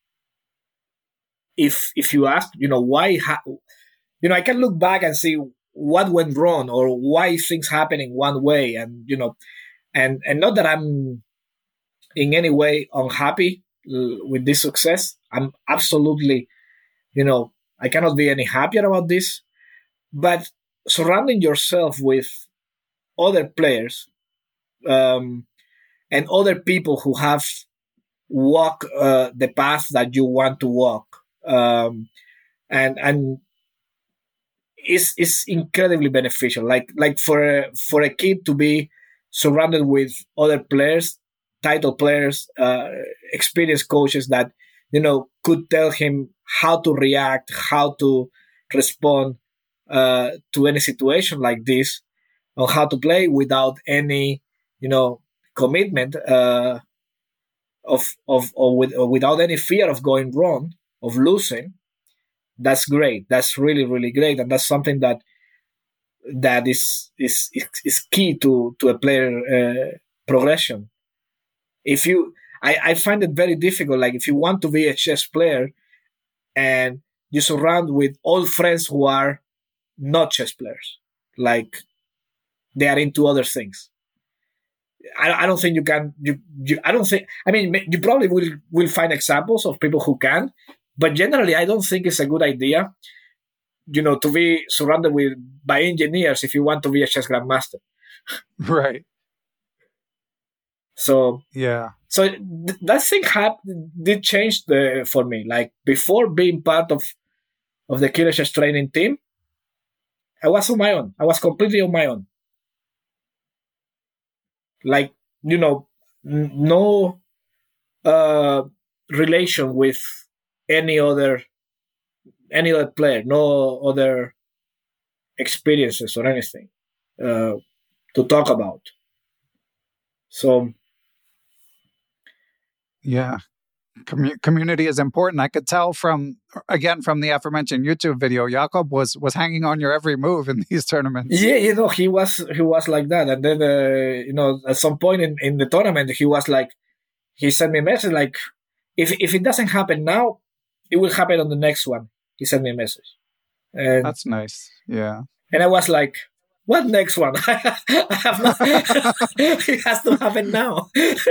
[SPEAKER 3] if if you ask, you know, why, ha- you know, I can look back and see what went wrong or why things happen in one way, and you know, and and not that I'm in any way unhappy with this success. I'm absolutely, you know, I cannot be any happier about this, but surrounding yourself with other players um, and other people who have walked uh, the path that you want to walk, um, and and it's it's incredibly beneficial. Like like for a, for a kid to be surrounded with other players, title players, uh, experienced coaches that you know could tell him how to react, how to respond. Uh, to any situation like this, on how to play without any, you know, commitment uh, of of or, with, or without any fear of going wrong, of losing. That's great. That's really really great, and that's something that that is is is key to to a player uh, progression. If you, I, I find it very difficult. Like if you want to be a chess player, and you surround with old friends who are not chess players, like they are into other things. I, I don't think you can. You, you I don't think. I mean, you probably will will find examples of people who can, but generally, I don't think it's a good idea. You know, to be surrounded with by engineers if you want to be a chess grandmaster.
[SPEAKER 2] Right.
[SPEAKER 3] So
[SPEAKER 2] yeah.
[SPEAKER 3] So th- that thing happened, did change the for me. Like before being part of of the Killer Chess training team, I was on my own. I was completely on my own. Like, you know, n- no uh, relation with any other any other player, no other experiences or anything uh, to talk about. So,
[SPEAKER 2] yeah. Com- community is important. I could tell from, again, from the aforementioned YouTube video, Jakob was was hanging on your every move in these tournaments.
[SPEAKER 3] Yeah, you know, he was he was like that. And then, uh, you know, at some point in, in the tournament, he was like, he sent me a message like, if if it doesn't happen now, it will happen on the next one. He sent me a message. And,
[SPEAKER 2] That's nice. Yeah.
[SPEAKER 3] And I was like, what next one? I have not, it has to happen now.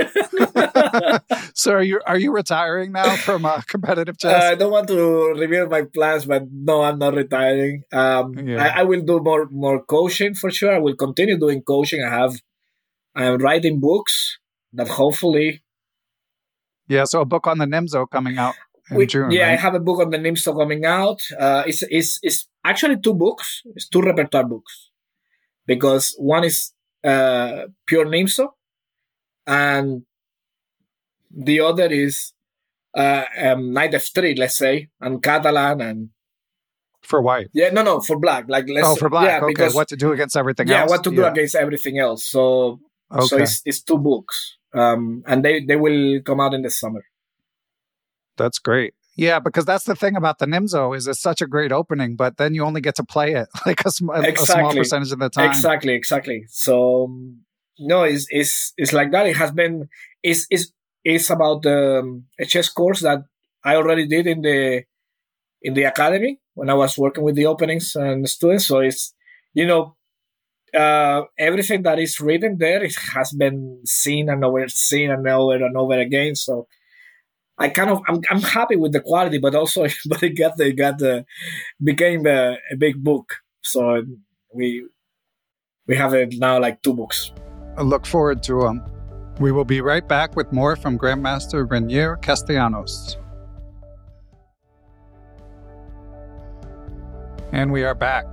[SPEAKER 2] So are you are you retiring now from uh, competitive chess?
[SPEAKER 3] Uh, I don't want to reveal my plans, but no, I'm not retiring. Um,
[SPEAKER 2] Yeah.
[SPEAKER 3] I, I will do more more coaching for sure. I will continue doing coaching. I have I'm writing books that hopefully.
[SPEAKER 2] Yeah, so a book on the Nimzo coming out in
[SPEAKER 3] We,
[SPEAKER 2] June.
[SPEAKER 3] yeah,
[SPEAKER 2] right?
[SPEAKER 3] I have a book on the Nimzo coming out. Uh, it's it's it's actually two books. It's two repertoire books. Because one is uh, pure Nimzo, and the other is uh, um, Knight F three, let's say, and Catalan, and
[SPEAKER 2] For white.
[SPEAKER 3] yeah, no, no, for black. Like let's
[SPEAKER 2] Oh, for black.
[SPEAKER 3] yeah,
[SPEAKER 2] okay,
[SPEAKER 3] because,
[SPEAKER 2] what to do against everything
[SPEAKER 3] yeah,
[SPEAKER 2] else?
[SPEAKER 3] what to do against everything else. So,
[SPEAKER 2] Okay.
[SPEAKER 3] so it's it's two books, um, and they they will come out in the summer.
[SPEAKER 2] That's great. Yeah, because that's the thing about the Nimzo is it's such a great opening, but then you only get to play it like a, sm- a small percentage of the time.
[SPEAKER 3] Exactly, exactly. So um, no, it's it's it's like that. It has been it's it's it's about um, a chess course that I already did in the in the academy when I was working with the openings and students. So it's you know uh, everything that is written there it has been seen and over seen and over and over again. So. I kind of I'm I'm happy with the quality, but also but it got the it got the became a, a big book. So we we have it now like two books.
[SPEAKER 2] I look forward to them. We will be right back with more from Grandmaster Reinier Castellanos. And we are back.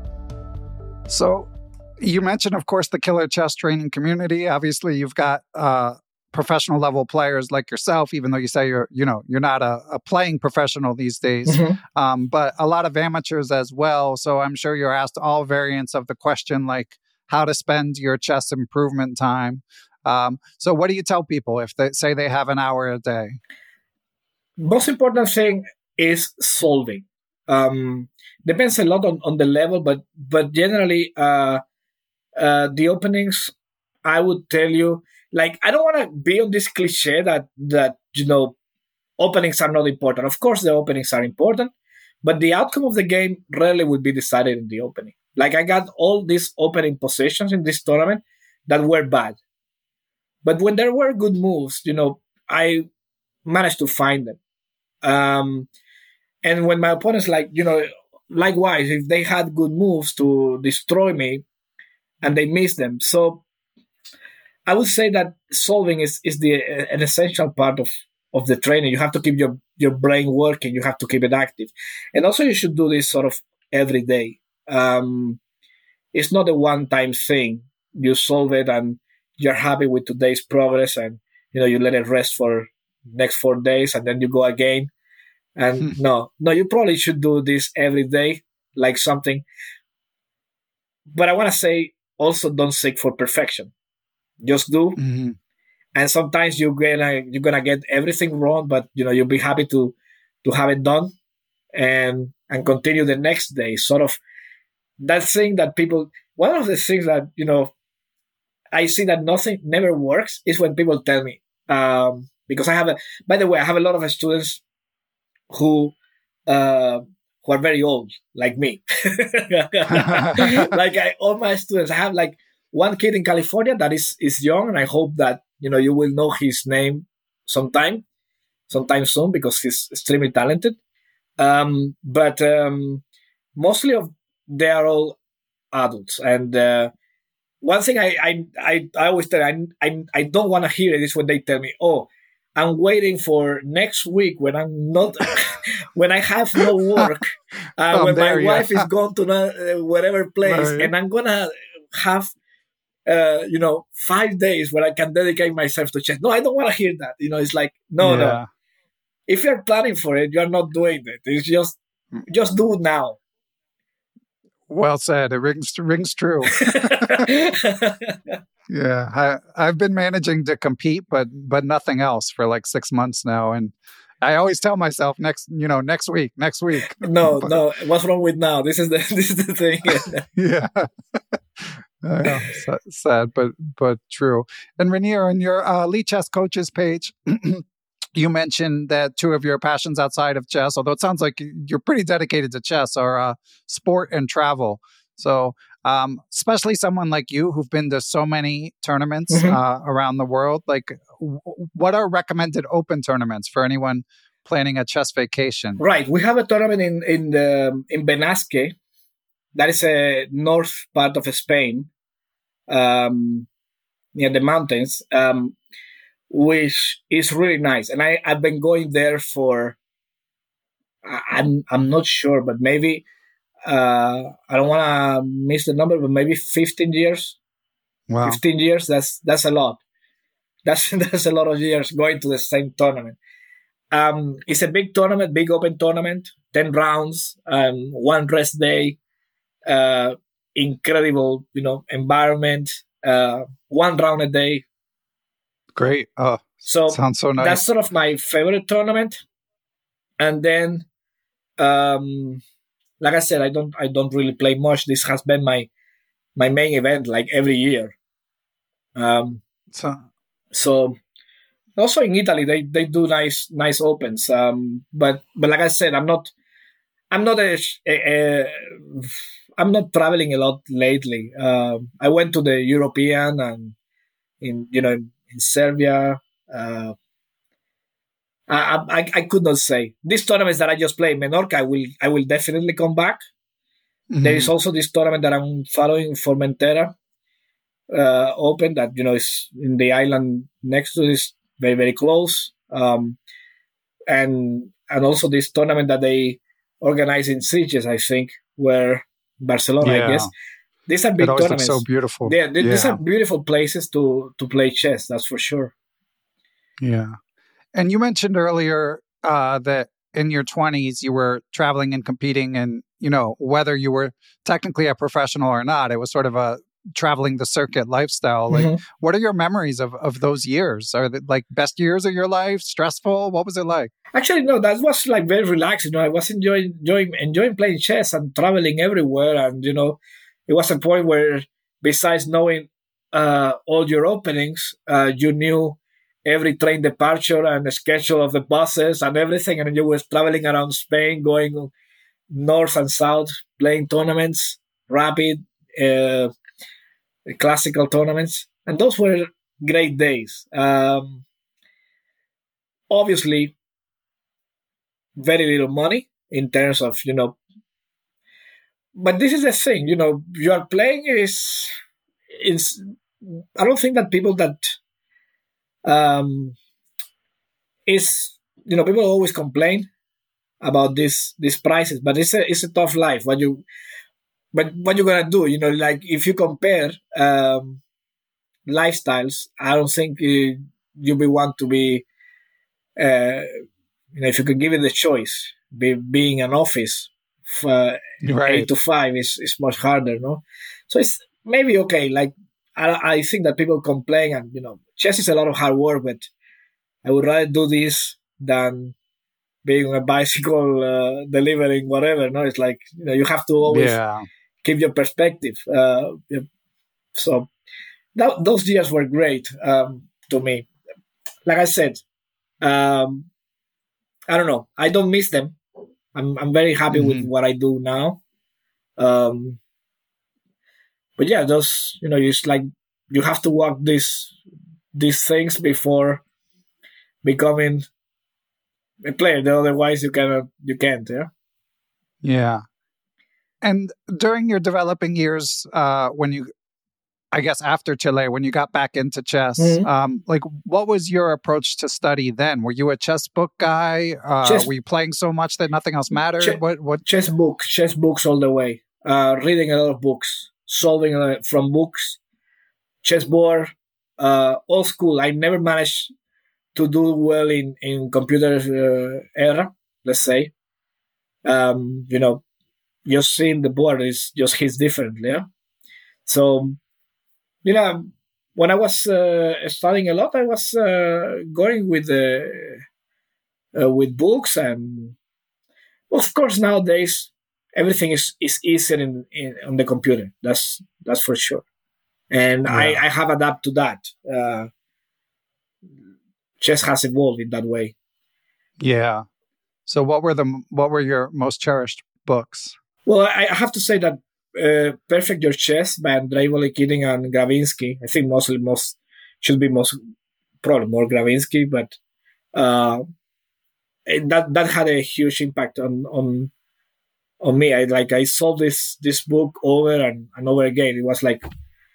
[SPEAKER 2] So you mentioned, of course, the Killer Chess training community. Obviously, you've got uh, professional level players like yourself, even though you say you're, you know, you're not a, a playing professional these days, mm-hmm. um, but a lot of amateurs as well. So I'm sure you're asked all variants of the question, like how to spend your chess improvement time. Um, so what do you tell people if they say they have an hour a day?
[SPEAKER 3] Most important thing is solving. Um, depends a lot on, on the level, but but generally, uh, uh, the openings, I would tell you, like, I don't want to be on this cliche that, that, you know, openings are not important. Of course, the openings are important, but the outcome of the game rarely will be decided in the opening. Like, I got all these opening positions in this tournament that were bad. But when there were good moves, you know, I managed to find them. Um, and when my opponents, like, you know, likewise, if they had good moves to destroy me and they missed them. So I would say that solving is, is the an essential part of, of the training. You have to keep your, your brain working. You have to keep it active. And also you should do this sort of every day. Um, it's not a one-time thing. You solve it and you're happy with today's progress and, you know, you let it rest for next four days and then you go again. And no, no, you probably should do this every day, like something. But I want to say also don't seek for perfection. Just do.
[SPEAKER 2] Mm-hmm.
[SPEAKER 3] And sometimes you're gonna you're gonna get everything wrong, but you know you'll be happy to to have it done and and continue the next day. Sort of that thing that people. One of the things that you know I see that nothing never works is when people tell me um, because I have a. By the way, I have a lot of students who uh, who are very old, like me. Like I, all my students, I have like one kid in California that is is young, and I hope that you know you will know his name sometime, sometime soon because he's extremely talented. Um, but um, mostly of they are all adults, and uh, one thing I I I, I always tell I I, I don't want to hear it is when they tell me, oh, I'm waiting for next week when I'm not, when I have no work, uh,
[SPEAKER 2] Oh,
[SPEAKER 3] when my
[SPEAKER 2] there, yeah.
[SPEAKER 3] wife is gone to no, uh, whatever place,
[SPEAKER 2] Right.
[SPEAKER 3] and I'm gonna have, uh, you know, five days where I can dedicate myself to chess. No, I don't want to hear that. You know, it's like no, no.
[SPEAKER 2] Yeah.
[SPEAKER 3] If you're planning for it, you're not doing it. It's just, just do it now.
[SPEAKER 2] Well said. It rings rings true. Yeah, I I've been managing to compete, but but nothing else for like six months now, and I always tell myself next, you know, next week, next week.
[SPEAKER 3] No,
[SPEAKER 2] But-
[SPEAKER 3] no. What's wrong with now? This is the this is the thing.
[SPEAKER 2] Yeah. I know, sa- sad, but but true. And Rainier, on your uh, Lee Chess Coaches page, you mentioned that two of your passions outside of chess, although it sounds like you're pretty dedicated to chess, are uh, sport and travel. So, um, especially someone like you who've been to so many tournaments
[SPEAKER 3] Mhm.
[SPEAKER 2] uh, around the world, like w- what are recommended open tournaments for anyone planning a chess vacation?
[SPEAKER 3] Right. We have a tournament in in the in Benasque. That is a north part of Spain, um, near the mountains, um, which is really nice. And I I've been going there for I- I'm I'm not sure, but maybe uh, I don't want to miss the number, but maybe fifteen years.
[SPEAKER 2] Wow.
[SPEAKER 3] fifteen years. That's that's a lot. That's that's a lot of years going to the same tournament. Um, it's a big tournament, big open tournament, ten rounds, um, one rest day, uh, incredible, you know, environment, uh, one round a day.
[SPEAKER 2] Great. Oh,
[SPEAKER 3] So
[SPEAKER 2] sounds so nice.
[SPEAKER 3] that's sort of my favorite tournament. And then, um, like I said, I don't I don't really play much. This has been my my main event, like every year. Um,
[SPEAKER 2] So,
[SPEAKER 3] so also in Italy, they, they do nice nice opens. Um, but but like I said, I'm not I'm not a, a, a I'm not traveling a lot lately. Um, I went to the European and in you know in, in Serbia. Uh, I, I I could not say these tournaments that I just played. Menorca, I will I will definitely come back. There is
[SPEAKER 2] mhm.
[SPEAKER 3] also this tournament that I'm following, Formentera uh, Open, that you know is in the island next to this, very very close. Um, and and also this tournament that they organize in Sitges, I think, where Barcelona, I
[SPEAKER 2] Yeah.
[SPEAKER 3] guess. These are
[SPEAKER 2] It
[SPEAKER 3] big
[SPEAKER 2] always looks
[SPEAKER 3] tournaments.
[SPEAKER 2] so beautiful.
[SPEAKER 3] Yeah, th- these
[SPEAKER 2] Yeah.
[SPEAKER 3] are beautiful places to to play chess. That's for sure.
[SPEAKER 2] Yeah. And you mentioned earlier uh, that in your twenties, you were traveling and competing, and, you know, whether you were technically a professional or not, it was sort of a traveling the circuit lifestyle. Like,
[SPEAKER 3] Mhm.
[SPEAKER 2] what are your memories of, of those years? Are they like best years of your life? Stressful? What was it like?
[SPEAKER 3] Actually, no, that was like very relaxed. You know, I was enjoying enjoying enjoying playing chess and traveling everywhere. And you know, it was a point where, besides knowing uh, all your openings, uh, you knew every train departure and the schedule of the buses and everything. And you were traveling around Spain, going north and south, playing tournaments, rapid, uh, classical tournaments, and those were great days. Um, obviously, very little money in terms of you know, but this is the thing. You know, you are playing is is. I don't think that people that um is you know people always complain about this these prices, but it's a it's a tough life. What you but what you gonna do? You know, like if you compare um, lifestyles, I don't think uh, you be want to be. Uh, you know, if you could give it the choice, be, being an office uh,
[SPEAKER 2] Right.
[SPEAKER 3] eight to five is is much harder, no? So it's maybe okay. Like I, I think that people complain, and you know, chess is a lot of hard work, but I would rather do this than being on a bicycle uh, delivering whatever. No, it's like you know, you have to always
[SPEAKER 2] Yeah.
[SPEAKER 3] keep your perspective. Uh, so that, those years were great um, to me. Like I said, um, I don't know. I don't miss them. I'm I'm very happy with
[SPEAKER 2] Mhm.
[SPEAKER 3] what I do now. Um, but yeah, those, you know, it's like you have to walk these these things before becoming a player. Otherwise, you cannot, you can't. Yeah.
[SPEAKER 2] Yeah. And during your developing years, uh, when you, I guess after Chile, when you got back into chess,
[SPEAKER 3] Mhm.
[SPEAKER 2] um, like what was your approach to study then? Were you a chess book guy? Uh,
[SPEAKER 3] Chess-
[SPEAKER 2] were you playing so much that nothing else mattered?
[SPEAKER 3] Che-
[SPEAKER 2] what? What?
[SPEAKER 3] Chess books, chess books all the way. Uh, reading a lot of books, solving uh, from books, chessboard, uh, old school. I never managed to do well in in computer uh, era. Let's say, um, you know, just seeing the board is just hits differently. Yeah? So, you know, when I was uh, studying a lot, I was uh, going with uh, uh, with books, and of course nowadays everything is, is easier in, in on the computer. That's that's for sure, and
[SPEAKER 2] Yeah.
[SPEAKER 3] I, I have adapted to that. Uh, chess has evolved in that way.
[SPEAKER 2] Yeah. So what were the what were your most cherished books?
[SPEAKER 3] Well, I, I have to say that uh, Perfect Your Chess by Andrei Volikirin and Gravinsky. I think mostly most should be most probably more Gravinsky, but uh, that that had a huge impact on on on me. I like I saw this this book over and, and over again. It was like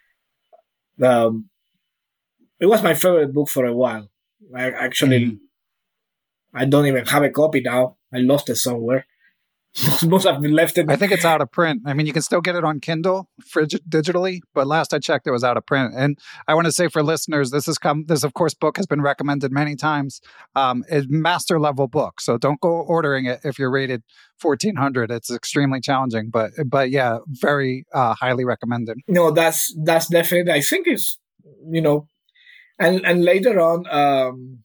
[SPEAKER 3] um, it was my favorite book for a while. I actually
[SPEAKER 2] Mhm.
[SPEAKER 3] I don't even have a copy now. I lost it somewhere. Must have been left in.
[SPEAKER 2] I think it's out of print. I mean, you can still get it on Kindle frigi- digitally, but last I checked, it was out of print. And I want to say for listeners, this has come. This, of course, book has been recommended many times. Um, it's master level book, so don't go ordering it if you're rated fourteen hundred. It's extremely challenging, but but yeah, very uh, highly recommended.
[SPEAKER 3] No, that's that's definitely. I think it's, you know, and and later on, um,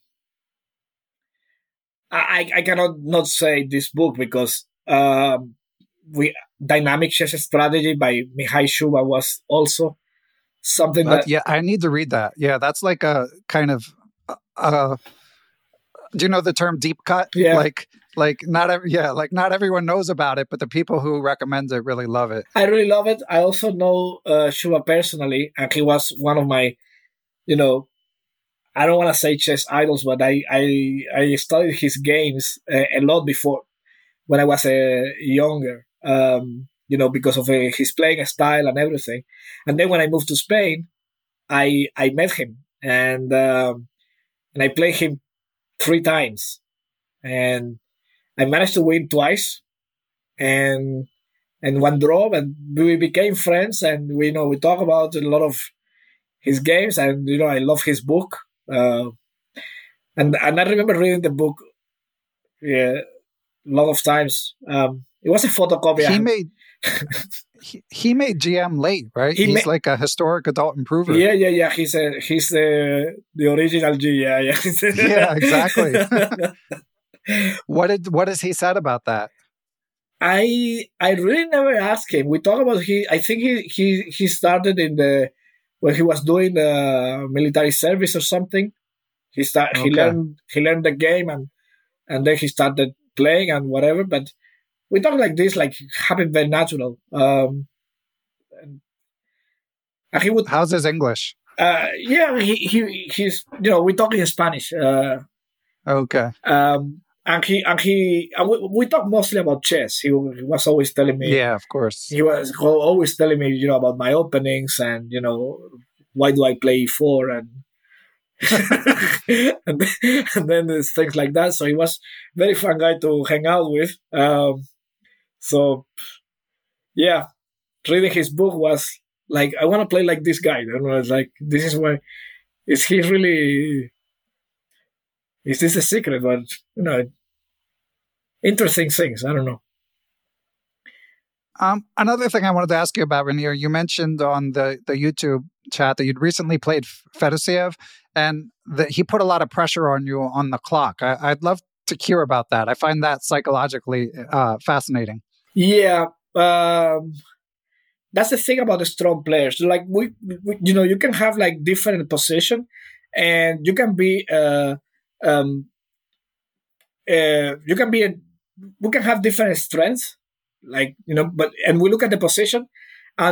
[SPEAKER 3] I I cannot not say this book because um, we Dynamic Chess Strategy by Mihai Shuba was also something
[SPEAKER 2] Uh,
[SPEAKER 3] that
[SPEAKER 2] yeah, I need to read that. Yeah, that's like a kind of. Uh, do you know the term deep cut?
[SPEAKER 3] Yeah.
[SPEAKER 2] Like like not every, yeah, like not everyone knows about it, but the people who recommend it really love it.
[SPEAKER 3] I really love it. I also know uh, Shuba personally, and he was one of my, you know, I don't want to say chess idols, but I I, I studied his games a, a lot before when I was uh, younger. Um, you know, because of uh, his playing style and everything. And then when I moved to Spain, I I met him and um, and I played him three times, and I managed to win twice, and and one draw, and we became friends, and we you know we talk about a lot of his games, and you know I love his book, uh, and and I remember reading the book, yeah, a lot of times. Um, it was a photocopy.
[SPEAKER 2] He made he, he made G M late, right?
[SPEAKER 3] He
[SPEAKER 2] He's
[SPEAKER 3] ma-
[SPEAKER 2] like a historic adult improver.
[SPEAKER 3] Yeah, yeah, yeah. He's a he's the the original G. Yeah, yeah.
[SPEAKER 2] Yeah, exactly. What did what has he said about that?
[SPEAKER 3] I I really never asked him. We talk about he. I think he he he started in the when he was doing the military service or something. He start he
[SPEAKER 2] Okay.
[SPEAKER 3] learned he learned the game, and and then he started playing and whatever. But we talk like this, like happened very natural. Um, and he would
[SPEAKER 2] How's his English?
[SPEAKER 3] uh yeah he he he's you know we talk in Spanish. Uh,
[SPEAKER 2] Okay.
[SPEAKER 3] um. And he and he and we, we talk mostly about chess. He, he was always telling me.
[SPEAKER 2] Yeah, of course.
[SPEAKER 3] He was always telling me, you know, about my openings and you know why do I play e four and and, then, and then there's things like that. So he was very fun guy to hang out with. Um, so yeah, reading his book was like I want to play like this guy. You know, it's like this is why is he really is this a secret? But you know, interesting things. I don't know.
[SPEAKER 2] Um, another thing I wanted to ask you about, Reinier, you mentioned on the, the YouTube chat that you'd recently played Fedosiev and that he put a lot of pressure on you on the clock. I, I'd love to hear about that. I find that psychologically uh, fascinating.
[SPEAKER 3] Yeah. Um, that's the thing about the strong players. Like we, we, you know, you can have like different position, and you can be, uh, um, uh, you can be, a, we can have different strengths. Like you know, but and we look at the position, and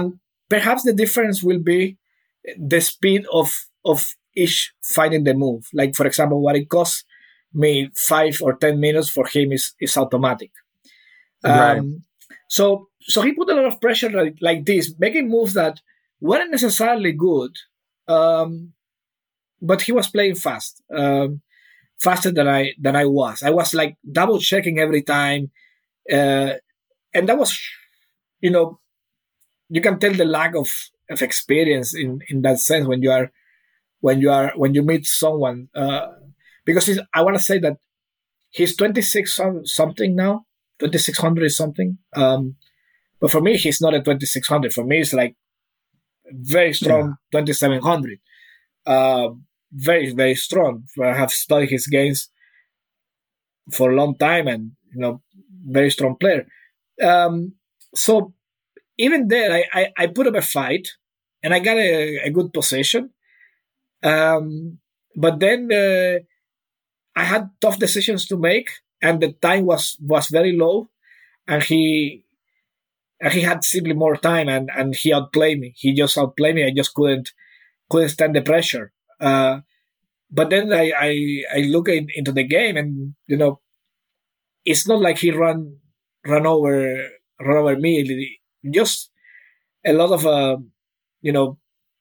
[SPEAKER 3] perhaps the difference will be the speed of of each finding the move. Like, for example, what it costs me five or ten minutes for him is, is automatic.
[SPEAKER 2] Right.
[SPEAKER 3] Um, so so he put a lot of pressure like, like this, making moves that weren't necessarily good, um, but he was playing fast, um, faster than I than I was. I was like double checking every time, uh, and that was, you know, you can tell the lack of, of experience in, in that sense when you are when you are when you meet someone, uh, because he's, I want to say that he's twenty-six something now, twenty-six hundred something. Um, but for me, he's not a twenty-six hundred. For me, it's like very strong yeah. twenty-seven hundred. Uh, very, very strong. I have studied his games for a long time and, you know, very strong player. Um, so even there, I, I, I put up a fight and I got a, a good position. Um, but then uh, I had tough decisions to make and the time was, was very low and he and he had simply more time and, and he outplayed me. He just outplayed me. I just couldn't couldn't stand the pressure. Uh, but then I, I, I look in, into the game and, you know, it's not like he run run over run over me. Just a lot of, uh, you know,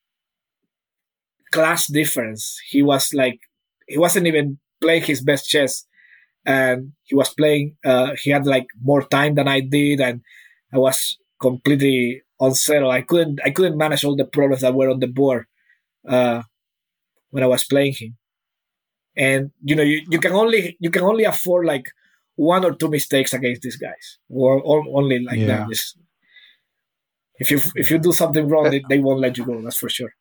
[SPEAKER 3] class difference. He was like, he wasn't even playing his best chess. And he was playing, uh, he had like more time than I did. And I was completely unsettled. I couldn't, I couldn't manage all the problems that were on the board, uh, when I was playing him. And, you know, you, you can only, you can only afford like one or two mistakes against these guys, or, or only like yeah. that. It's, if you, if you do something wrong, they, they won't let you go. That's for sure.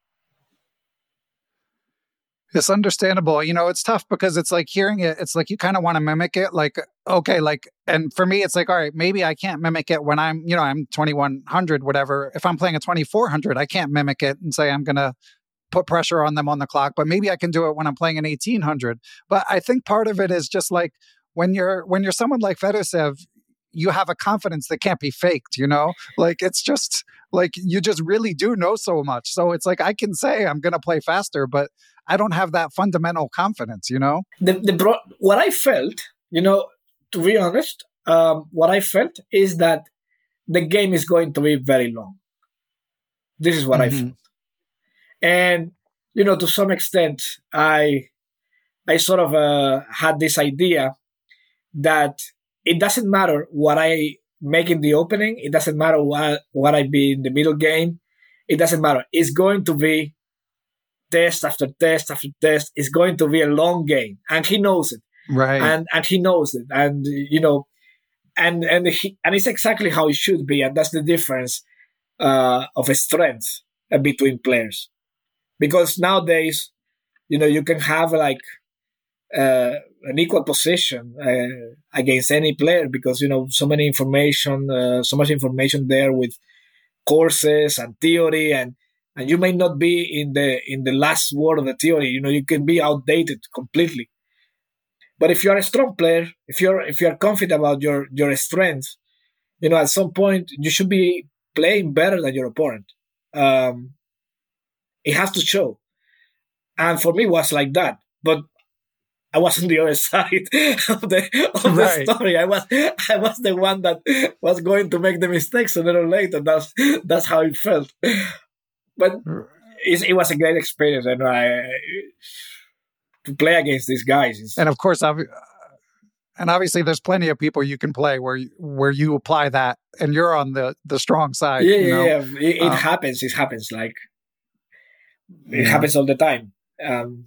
[SPEAKER 2] It's understandable. You know, it's tough because it's like hearing it, it's like you kind of want to mimic it. Like, okay, like, and for me, it's like, all right, maybe I can't mimic it when I'm, you know, I'm twenty-one hundred, whatever. If I'm playing a twenty-four hundred, I can't mimic it and say I'm going to put pressure on them on the clock, but maybe I can do it when I'm playing an eighteen hundred. But I think part of it is just like when you're, when you're someone like Fedoseev, you have a confidence that can't be faked, you know, like it's just like, you just really do know so much. So it's like, I can say I'm going to play faster, but I don't have that fundamental confidence, you know?
[SPEAKER 3] The, the bro- what I felt, you know, to be honest, um, what I felt is that the game is going to be very long. This is what mm-hmm. I felt. And, you know, to some extent, I, I sort of uh, had this idea that it doesn't matter what I make in the opening. It doesn't matter what, what I be in the middle game. It doesn't matter. It's going to be test after test after test. It's going to be a long game. And he knows it.
[SPEAKER 2] Right.
[SPEAKER 3] And and he knows it. And, you know, and and he, and it's exactly how it should be. And that's the difference uh, of a strength uh, between players. Because nowadays, you know, you can have like uh, an equal position uh, against any player because, you know, so many information, uh, so much information there with courses and theory, and, and you may not be in the in the last word of the theory. You know, you can be outdated completely. But if you are a strong player, if you're if you are confident about your your strength, you know, at some point you should be playing better than your opponent. Um, it has to show, and for me, it was like that. But I was on the other side of the of right. the story. I was I was the one that was going to make the mistakes sooner or later. That's that's how it felt. But it, it was a great experience, and I to play against these guys. Is,
[SPEAKER 2] and of course, I've, and obviously, there's plenty of people you can play where you, where you apply that, and you're on the, the strong side.
[SPEAKER 3] Yeah,
[SPEAKER 2] you know?
[SPEAKER 3] yeah, yeah. It, it uh, happens. It happens. Like it yeah. happens all the time. Um,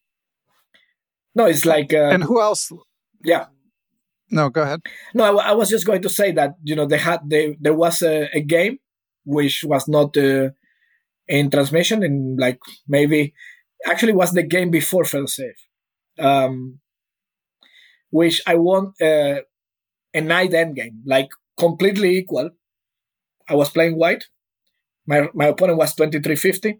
[SPEAKER 3] no, it's like. Uh,
[SPEAKER 2] and who else?
[SPEAKER 3] Yeah.
[SPEAKER 2] No, go ahead.
[SPEAKER 3] No, I, I was just going to say that, you know, they had they there was a, a game which was not uh, in transmission, and like maybe actually was the game before Fedoseev, um, which I won uh, a night end game, like completely equal. I was playing white. My my opponent was twenty-three fifty,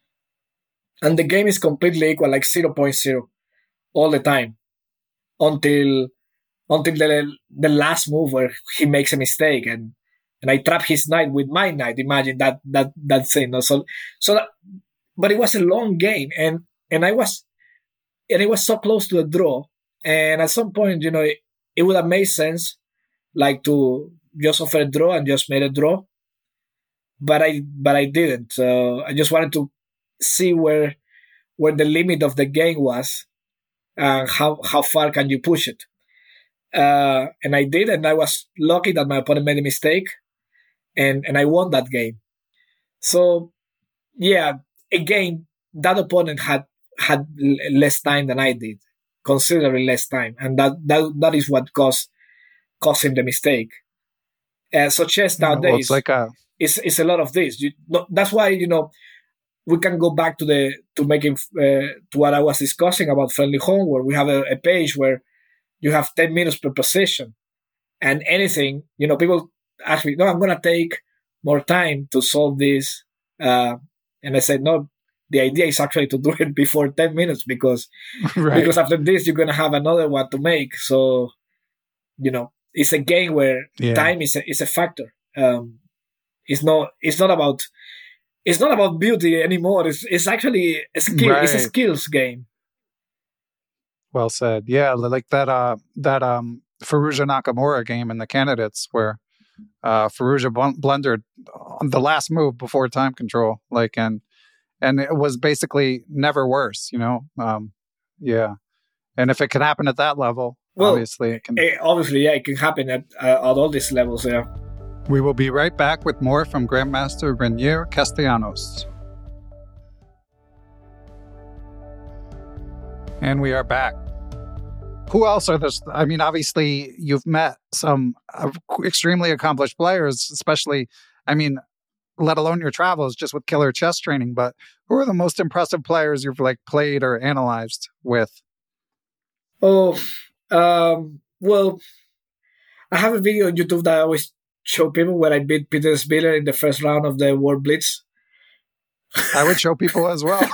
[SPEAKER 3] and the game is completely equal, like zero point zero all the time until. Until the the last move where he makes a mistake and and I trap his knight with my knight. Imagine that that that thing. No? So so, that, but it was a long game, and and I was, and it was so close to a draw. And at some point, you know, it, it would have made sense, like to just offer a draw and just made a draw. But I but I didn't. So I just wanted to see where where the limit of the game was, and how how far can you push it. Uh, and I did, and I was lucky that my opponent made a mistake, and and I won that game. So yeah, again, that opponent had had less time than I did, considerably less time, and that that, that is what caused caused him the mistake. Uh, so chess nowadays,
[SPEAKER 2] well, it's like a
[SPEAKER 3] it's it's a lot of this. You, no, that's why you know we can go back to the to making uh, to what I was discussing about friendly homework. We have a, a page where you have ten minutes per position, and anything, you know, people ask me, no, I'm going to take more time to solve this. Uh, and I said, no, the idea is actually to do it before ten minutes because, right. because after this, you're going to have another one to make. So, you know, it's a game where yeah. time is a, is a factor. Um, it's not, it's not about, it's not about beauty anymore. It's, it's actually a skill. Right. It's a skills game.
[SPEAKER 2] Well said. Yeah, like that uh, that um, Firouzja Nakamura game in the Candidates where uh, Firouzja bl- blundered on the last move before time control, like and and it was basically never worse, you know. Um, yeah, and if it can happen at that level, well, obviously it can.
[SPEAKER 3] It, obviously, yeah, it can happen at uh, at all these levels. Yeah.
[SPEAKER 2] We will be right back with more from Grandmaster Reinier Castellanos. And we are back. Who else are this? I mean, obviously, you've met some uh, extremely accomplished players, especially, I mean, let alone your travels just with killer chess training. But who are the most impressive players you've like played or analyzed with?
[SPEAKER 3] Oh, um, well, I have a video on YouTube that I always show people where I beat Peter Spiller in the first round of the World Blitz.
[SPEAKER 2] I would show people as well.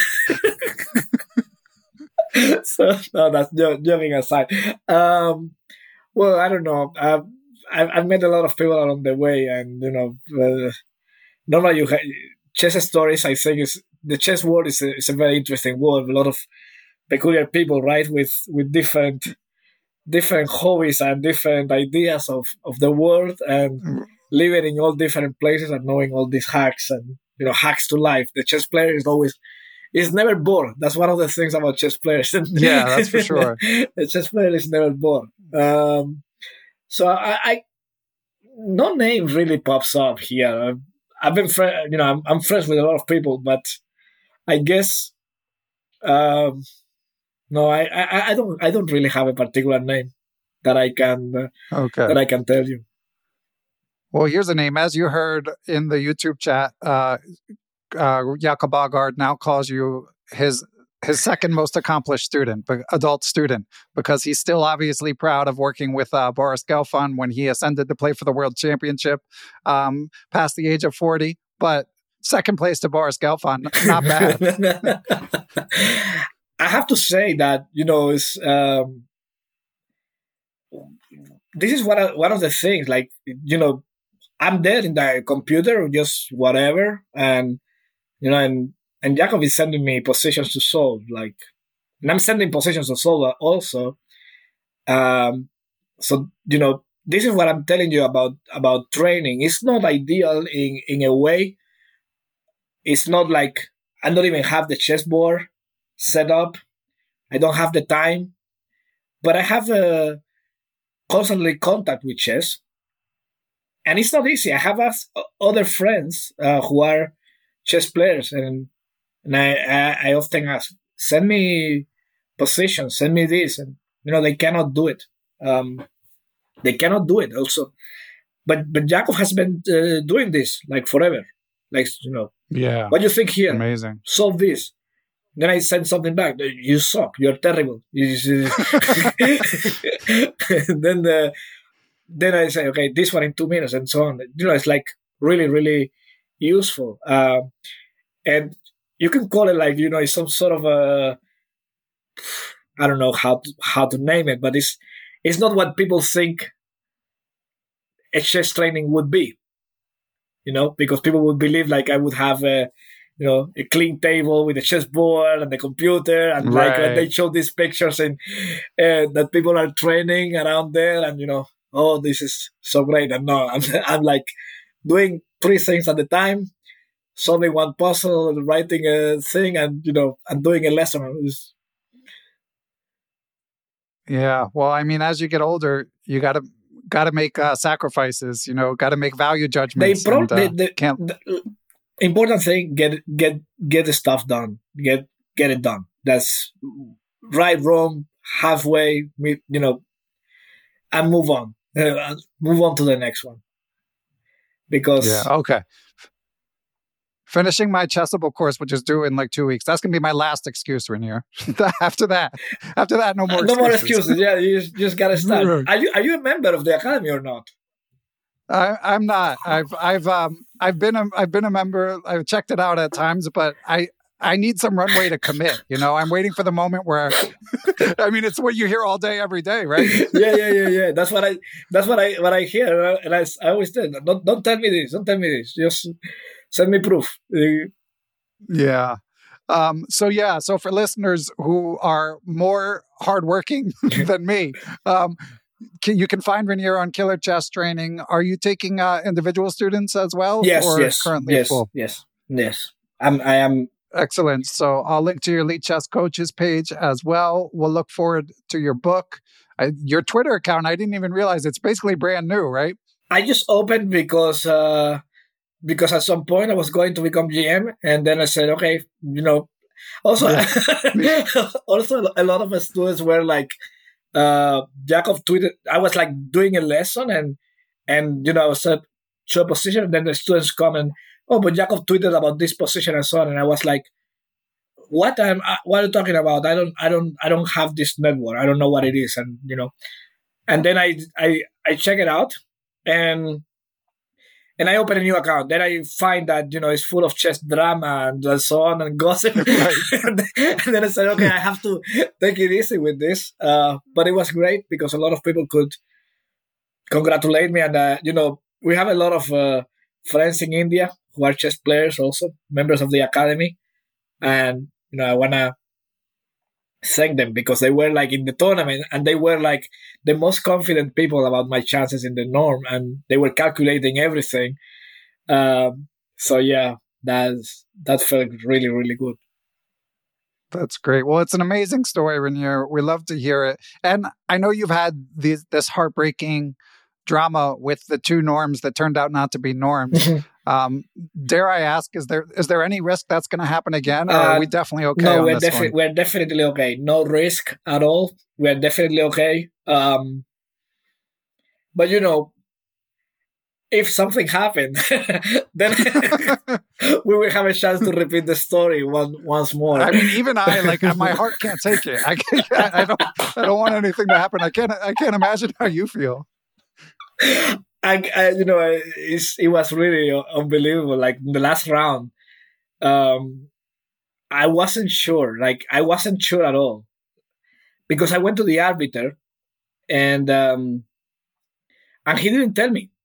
[SPEAKER 3] So no, that's joking aside. Um, well, I don't know. I've, I've met a lot of people along the way, and you know, uh, normally you ha- chess stories. I think is the chess world is a, is a very interesting world. A lot of peculiar people, right, with with different different hobbies and different ideas of, of the world, and living in all different places and knowing all these hacks and you know hacks to life. The chess player is always. He's never bored. That's one of the things about chess players.
[SPEAKER 2] Yeah, that's for sure.
[SPEAKER 3] The chess player is never bored. Um, so I, I, no name really pops up here. I've, I've been, fr- you know, I'm, I'm friends with a lot of people, but I guess, um, no, I, I, I don't, I don't really have a particular name that I can, uh, okay. that I can tell you.
[SPEAKER 2] Well, here's a name. As you heard in the YouTube chat, uh, Uh, Jakob Aagaard now calls you his his second most accomplished student, adult student, because he's still obviously proud of working with uh, Boris Gelfand when he ascended to play for the World Championship um, past the age of forty. But second place to Boris Gelfand, not bad.
[SPEAKER 3] I have to say that, you know, it's, um, this is one of, one of the things, like, you know, I'm there in the computer, just whatever, and You know, and, and Jakob is sending me positions to solve, like, and I'm sending positions to solve also. Um, so, you know, this is what I'm telling you about, about training. It's not ideal in, in a way. It's not like I don't even have the chessboard set up. I don't have the time, but I have a constantly contact with chess. And it's not easy. I have other friends uh, who are chess players, and and I, I, I often ask, send me positions, send me this, and you know they cannot do it. Um, they cannot do it also, but but Jakob has been uh, doing this like forever. Like you know,
[SPEAKER 2] yeah.
[SPEAKER 3] What do you think here?
[SPEAKER 2] Amazing.
[SPEAKER 3] Solve this. Then I send something back. You suck. You're terrible. then the, then I say, okay, this one in two minutes, and so on. You know, it's like really, really useful. Uh, and you can call it like, you know, it's some sort of a, I don't know how to, how to name it, but it's it's not what people think a chess training would be. you know, because people would believe like I would have a, you know, a clean table with a chessboard and the computer, and
[SPEAKER 2] Right.
[SPEAKER 3] like when they show these pictures and uh, that people are training around there, and you know, oh, this is so great. And no, I'm, I'm like doing three things at a time, solving one puzzle, writing a thing, and you know, and doing a lesson. It's,
[SPEAKER 2] Yeah. Well, I mean, as you get older, you got to got to make uh, sacrifices. You know, got to make value
[SPEAKER 3] they
[SPEAKER 2] judgments.
[SPEAKER 3] pro-
[SPEAKER 2] and, uh,
[SPEAKER 3] the, the,
[SPEAKER 2] can't.
[SPEAKER 3] the important thing, get get get the stuff done. Get get it done. That's right, wrong, halfway. You know, and move on. Uh, move on to the next one. Because
[SPEAKER 2] Yeah. Okay. Finishing my Chessable course, which is due in like two weeks. That's gonna be my last excuse, Rainier. after that, after that, no more.
[SPEAKER 3] no
[SPEAKER 2] excuses.
[SPEAKER 3] more excuses. Yeah, you just, just gotta start.
[SPEAKER 2] Right.
[SPEAKER 3] Are you are you a member of the academy or not?
[SPEAKER 2] I, I'm not. I've I've um I've been a I've been a member. I've checked it out at times, but I I need some runway to commit. You know, I'm waiting for the moment where. I mean, it's what you hear all day, every day, right?
[SPEAKER 3] yeah, yeah, yeah, yeah. That's what I. That's what I. What I hear, and I, I always say, don't don't tell me this. Don't tell me this. Just send me proof. Uh,
[SPEAKER 2] Yeah. Um, so yeah, so for listeners who are more hardworking than me, um, can, you can find Rainier on Killer Chess Training. Are you taking uh, individual students as well?
[SPEAKER 3] yes,
[SPEAKER 2] or
[SPEAKER 3] yes,
[SPEAKER 2] currently
[SPEAKER 3] yes,
[SPEAKER 2] full?
[SPEAKER 3] yes, yes. I'm. I am.
[SPEAKER 2] Excellent. So I'll link to your Elite Chess Coaches page as well. We'll look forward to your book. I, your Twitter account, I didn't even realize it's basically brand new, right?
[SPEAKER 3] I just opened because uh, because at some point I was going to become G M, and then I said, okay, you know. Also,
[SPEAKER 2] Yeah.
[SPEAKER 3] also a lot of my students were like, uh, Jacob tweeted. I was like doing a lesson, and and you know I was at to a position, and then the students come and, oh, but Jacob tweeted about this position and so on, and I was like, what am what are you talking about? I don't I don't I don't have this network. I don't know what it is, and you know, and then I I I check it out, and and I open a new account. Then I find that you know it's full of chess drama and so on and gossip.
[SPEAKER 2] Right.
[SPEAKER 3] and then I said, okay, I have to take it easy with this. Uh, but it was great because a lot of people could congratulate me, and uh, you know we have a lot of uh, friends in India who are chess players, also members of the academy, and you know I wanna thank them because they were like in the tournament and they were like the most confident people about my chances in the norm, and they were calculating everything. Um, so yeah, that's that felt really really good.
[SPEAKER 2] That's great. Well, it's an amazing story, Rainier. We love to hear it. And I know you've had these, this heartbreaking drama with the two norms that turned out not to be norms. um, dare I ask, is there is there any risk that's going to happen again, or uh, are we definitely okay
[SPEAKER 3] no,
[SPEAKER 2] on
[SPEAKER 3] we're
[SPEAKER 2] this
[SPEAKER 3] defi-
[SPEAKER 2] one?
[SPEAKER 3] we're definitely okay. No risk at all. We're definitely okay. Um, but you know, if something happened, then we will have a chance to repeat the story one once more.
[SPEAKER 2] I mean, even I, like, my heart can't take it. I can't, I don't, I don't want anything to happen. I can't, I can't imagine how you feel.
[SPEAKER 3] I, I, you know, it's, it was really unbelievable. Like in the last round, um, I wasn't sure. Like I wasn't sure at all because I went to the arbiter, and um, and he didn't tell me.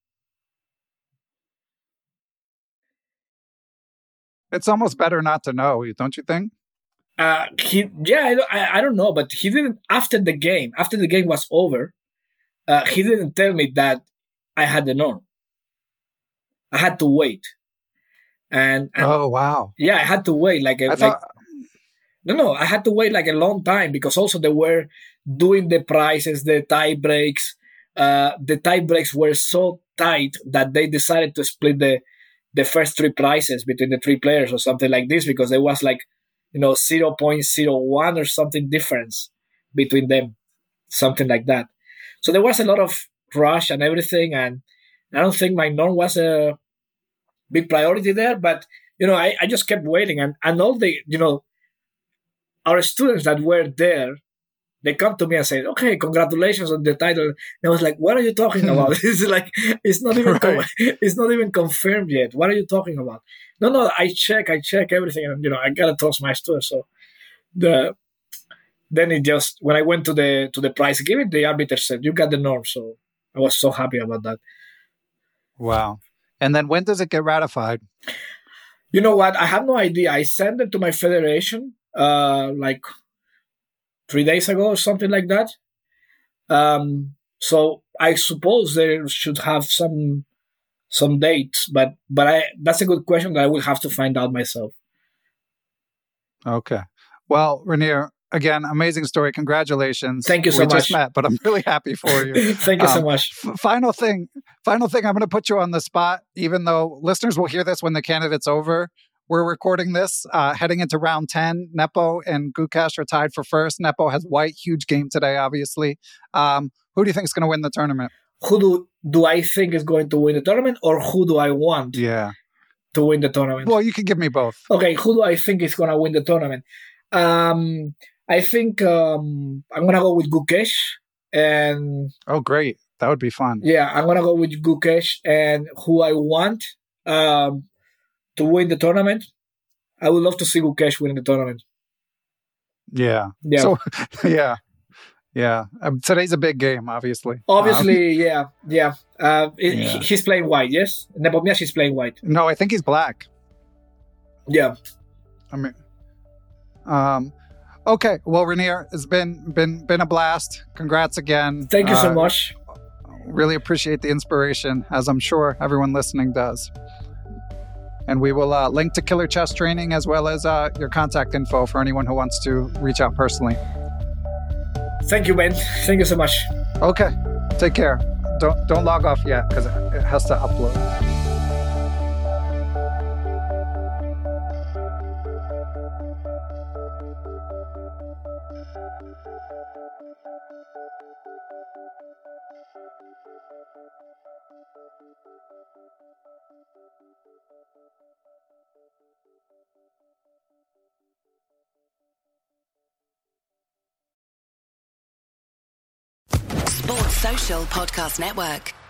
[SPEAKER 2] It's almost better not to know, don't you think?
[SPEAKER 3] Uh, he, yeah, I don't, I, I don't know, but he didn't. After the game, after the game was over, uh, he didn't tell me that I had the norm. I had to wait. And, and
[SPEAKER 2] oh wow,
[SPEAKER 3] yeah, I had to wait like a,
[SPEAKER 2] I
[SPEAKER 3] like,
[SPEAKER 2] thought...
[SPEAKER 3] no, no, I had to wait like a long time because also they were doing the prices, the tie breaks. Uh, the tie breaks were so tight that they decided to split the the first three prices between the three players or something like this because there was like, you know, zero point zero one or something difference between them, something like that. So there was a lot of rush and everything, and I don't think my norm was a big priority there, but, you know, I, I just kept waiting, and, and all the, you know, our students that were there, they come to me and say, okay, congratulations on the title. And I was like, what are you talking about? It's like, it's not even, right. com- it's not even confirmed yet. What are you talking about? No, no, I check, I check everything. And, you know, I got to trust my students. So the, then it just, when I went to the, to the prize giving, the arbiter said, you got the norm. So I was so happy about that.
[SPEAKER 2] Wow. And then when does it get ratified?
[SPEAKER 3] You know what? I have no idea. I sent it to my federation uh, like three days ago or something like that. Um, so I suppose they should have some some dates, but but I that's a good question that I will have to find out myself.
[SPEAKER 2] Okay. Well, Reinier, again, amazing story. Congratulations.
[SPEAKER 3] Thank you so
[SPEAKER 2] we
[SPEAKER 3] much.
[SPEAKER 2] We just met, but I'm really happy for you.
[SPEAKER 3] Thank you um, so much.
[SPEAKER 2] F- final thing, final thing, I'm going to put you on the spot, even though listeners will hear this when the candidate's over. We're recording this uh, heading into round ten. Nepo and Gukesh are tied for first. Nepo has white, huge game today, obviously. Um, who do you think is going to win the tournament?
[SPEAKER 3] Who do, do I think is going to win the tournament, or who do I want
[SPEAKER 2] yeah.
[SPEAKER 3] to win the tournament?
[SPEAKER 2] Well, you can give me both.
[SPEAKER 3] Okay, who do I think is going to win the tournament? Um, I think um, I'm going to go with Gukesh. And
[SPEAKER 2] oh, great. That would be fun.
[SPEAKER 3] Yeah, I'm going to go with Gukesh. And who I want um, to win the tournament, I would love to see Gukesh win the tournament.
[SPEAKER 2] Yeah.
[SPEAKER 3] Yeah.
[SPEAKER 2] So, yeah. Yeah. Um, today's a big game, obviously.
[SPEAKER 3] Obviously, um, yeah. Yeah. Uh, it,
[SPEAKER 2] yeah.
[SPEAKER 3] He's playing white, yes? Nepomniachtchi is playing white.
[SPEAKER 2] No, I think he's black.
[SPEAKER 3] Yeah.
[SPEAKER 2] I mean, um, okay. Well, Reinier, it's been been been a blast. Congrats again.
[SPEAKER 3] Thank you
[SPEAKER 2] uh,
[SPEAKER 3] so much.
[SPEAKER 2] Really appreciate the inspiration, as I'm sure everyone listening does. And we will uh, link to Killer Chess Training as well as uh, your contact info for anyone who wants to reach out personally.
[SPEAKER 3] Thank you, Ben. Thank you so much.
[SPEAKER 2] Okay. Take care. Don't don't log off yet because it has to upload.
[SPEAKER 1] Sports Social Podcast Network.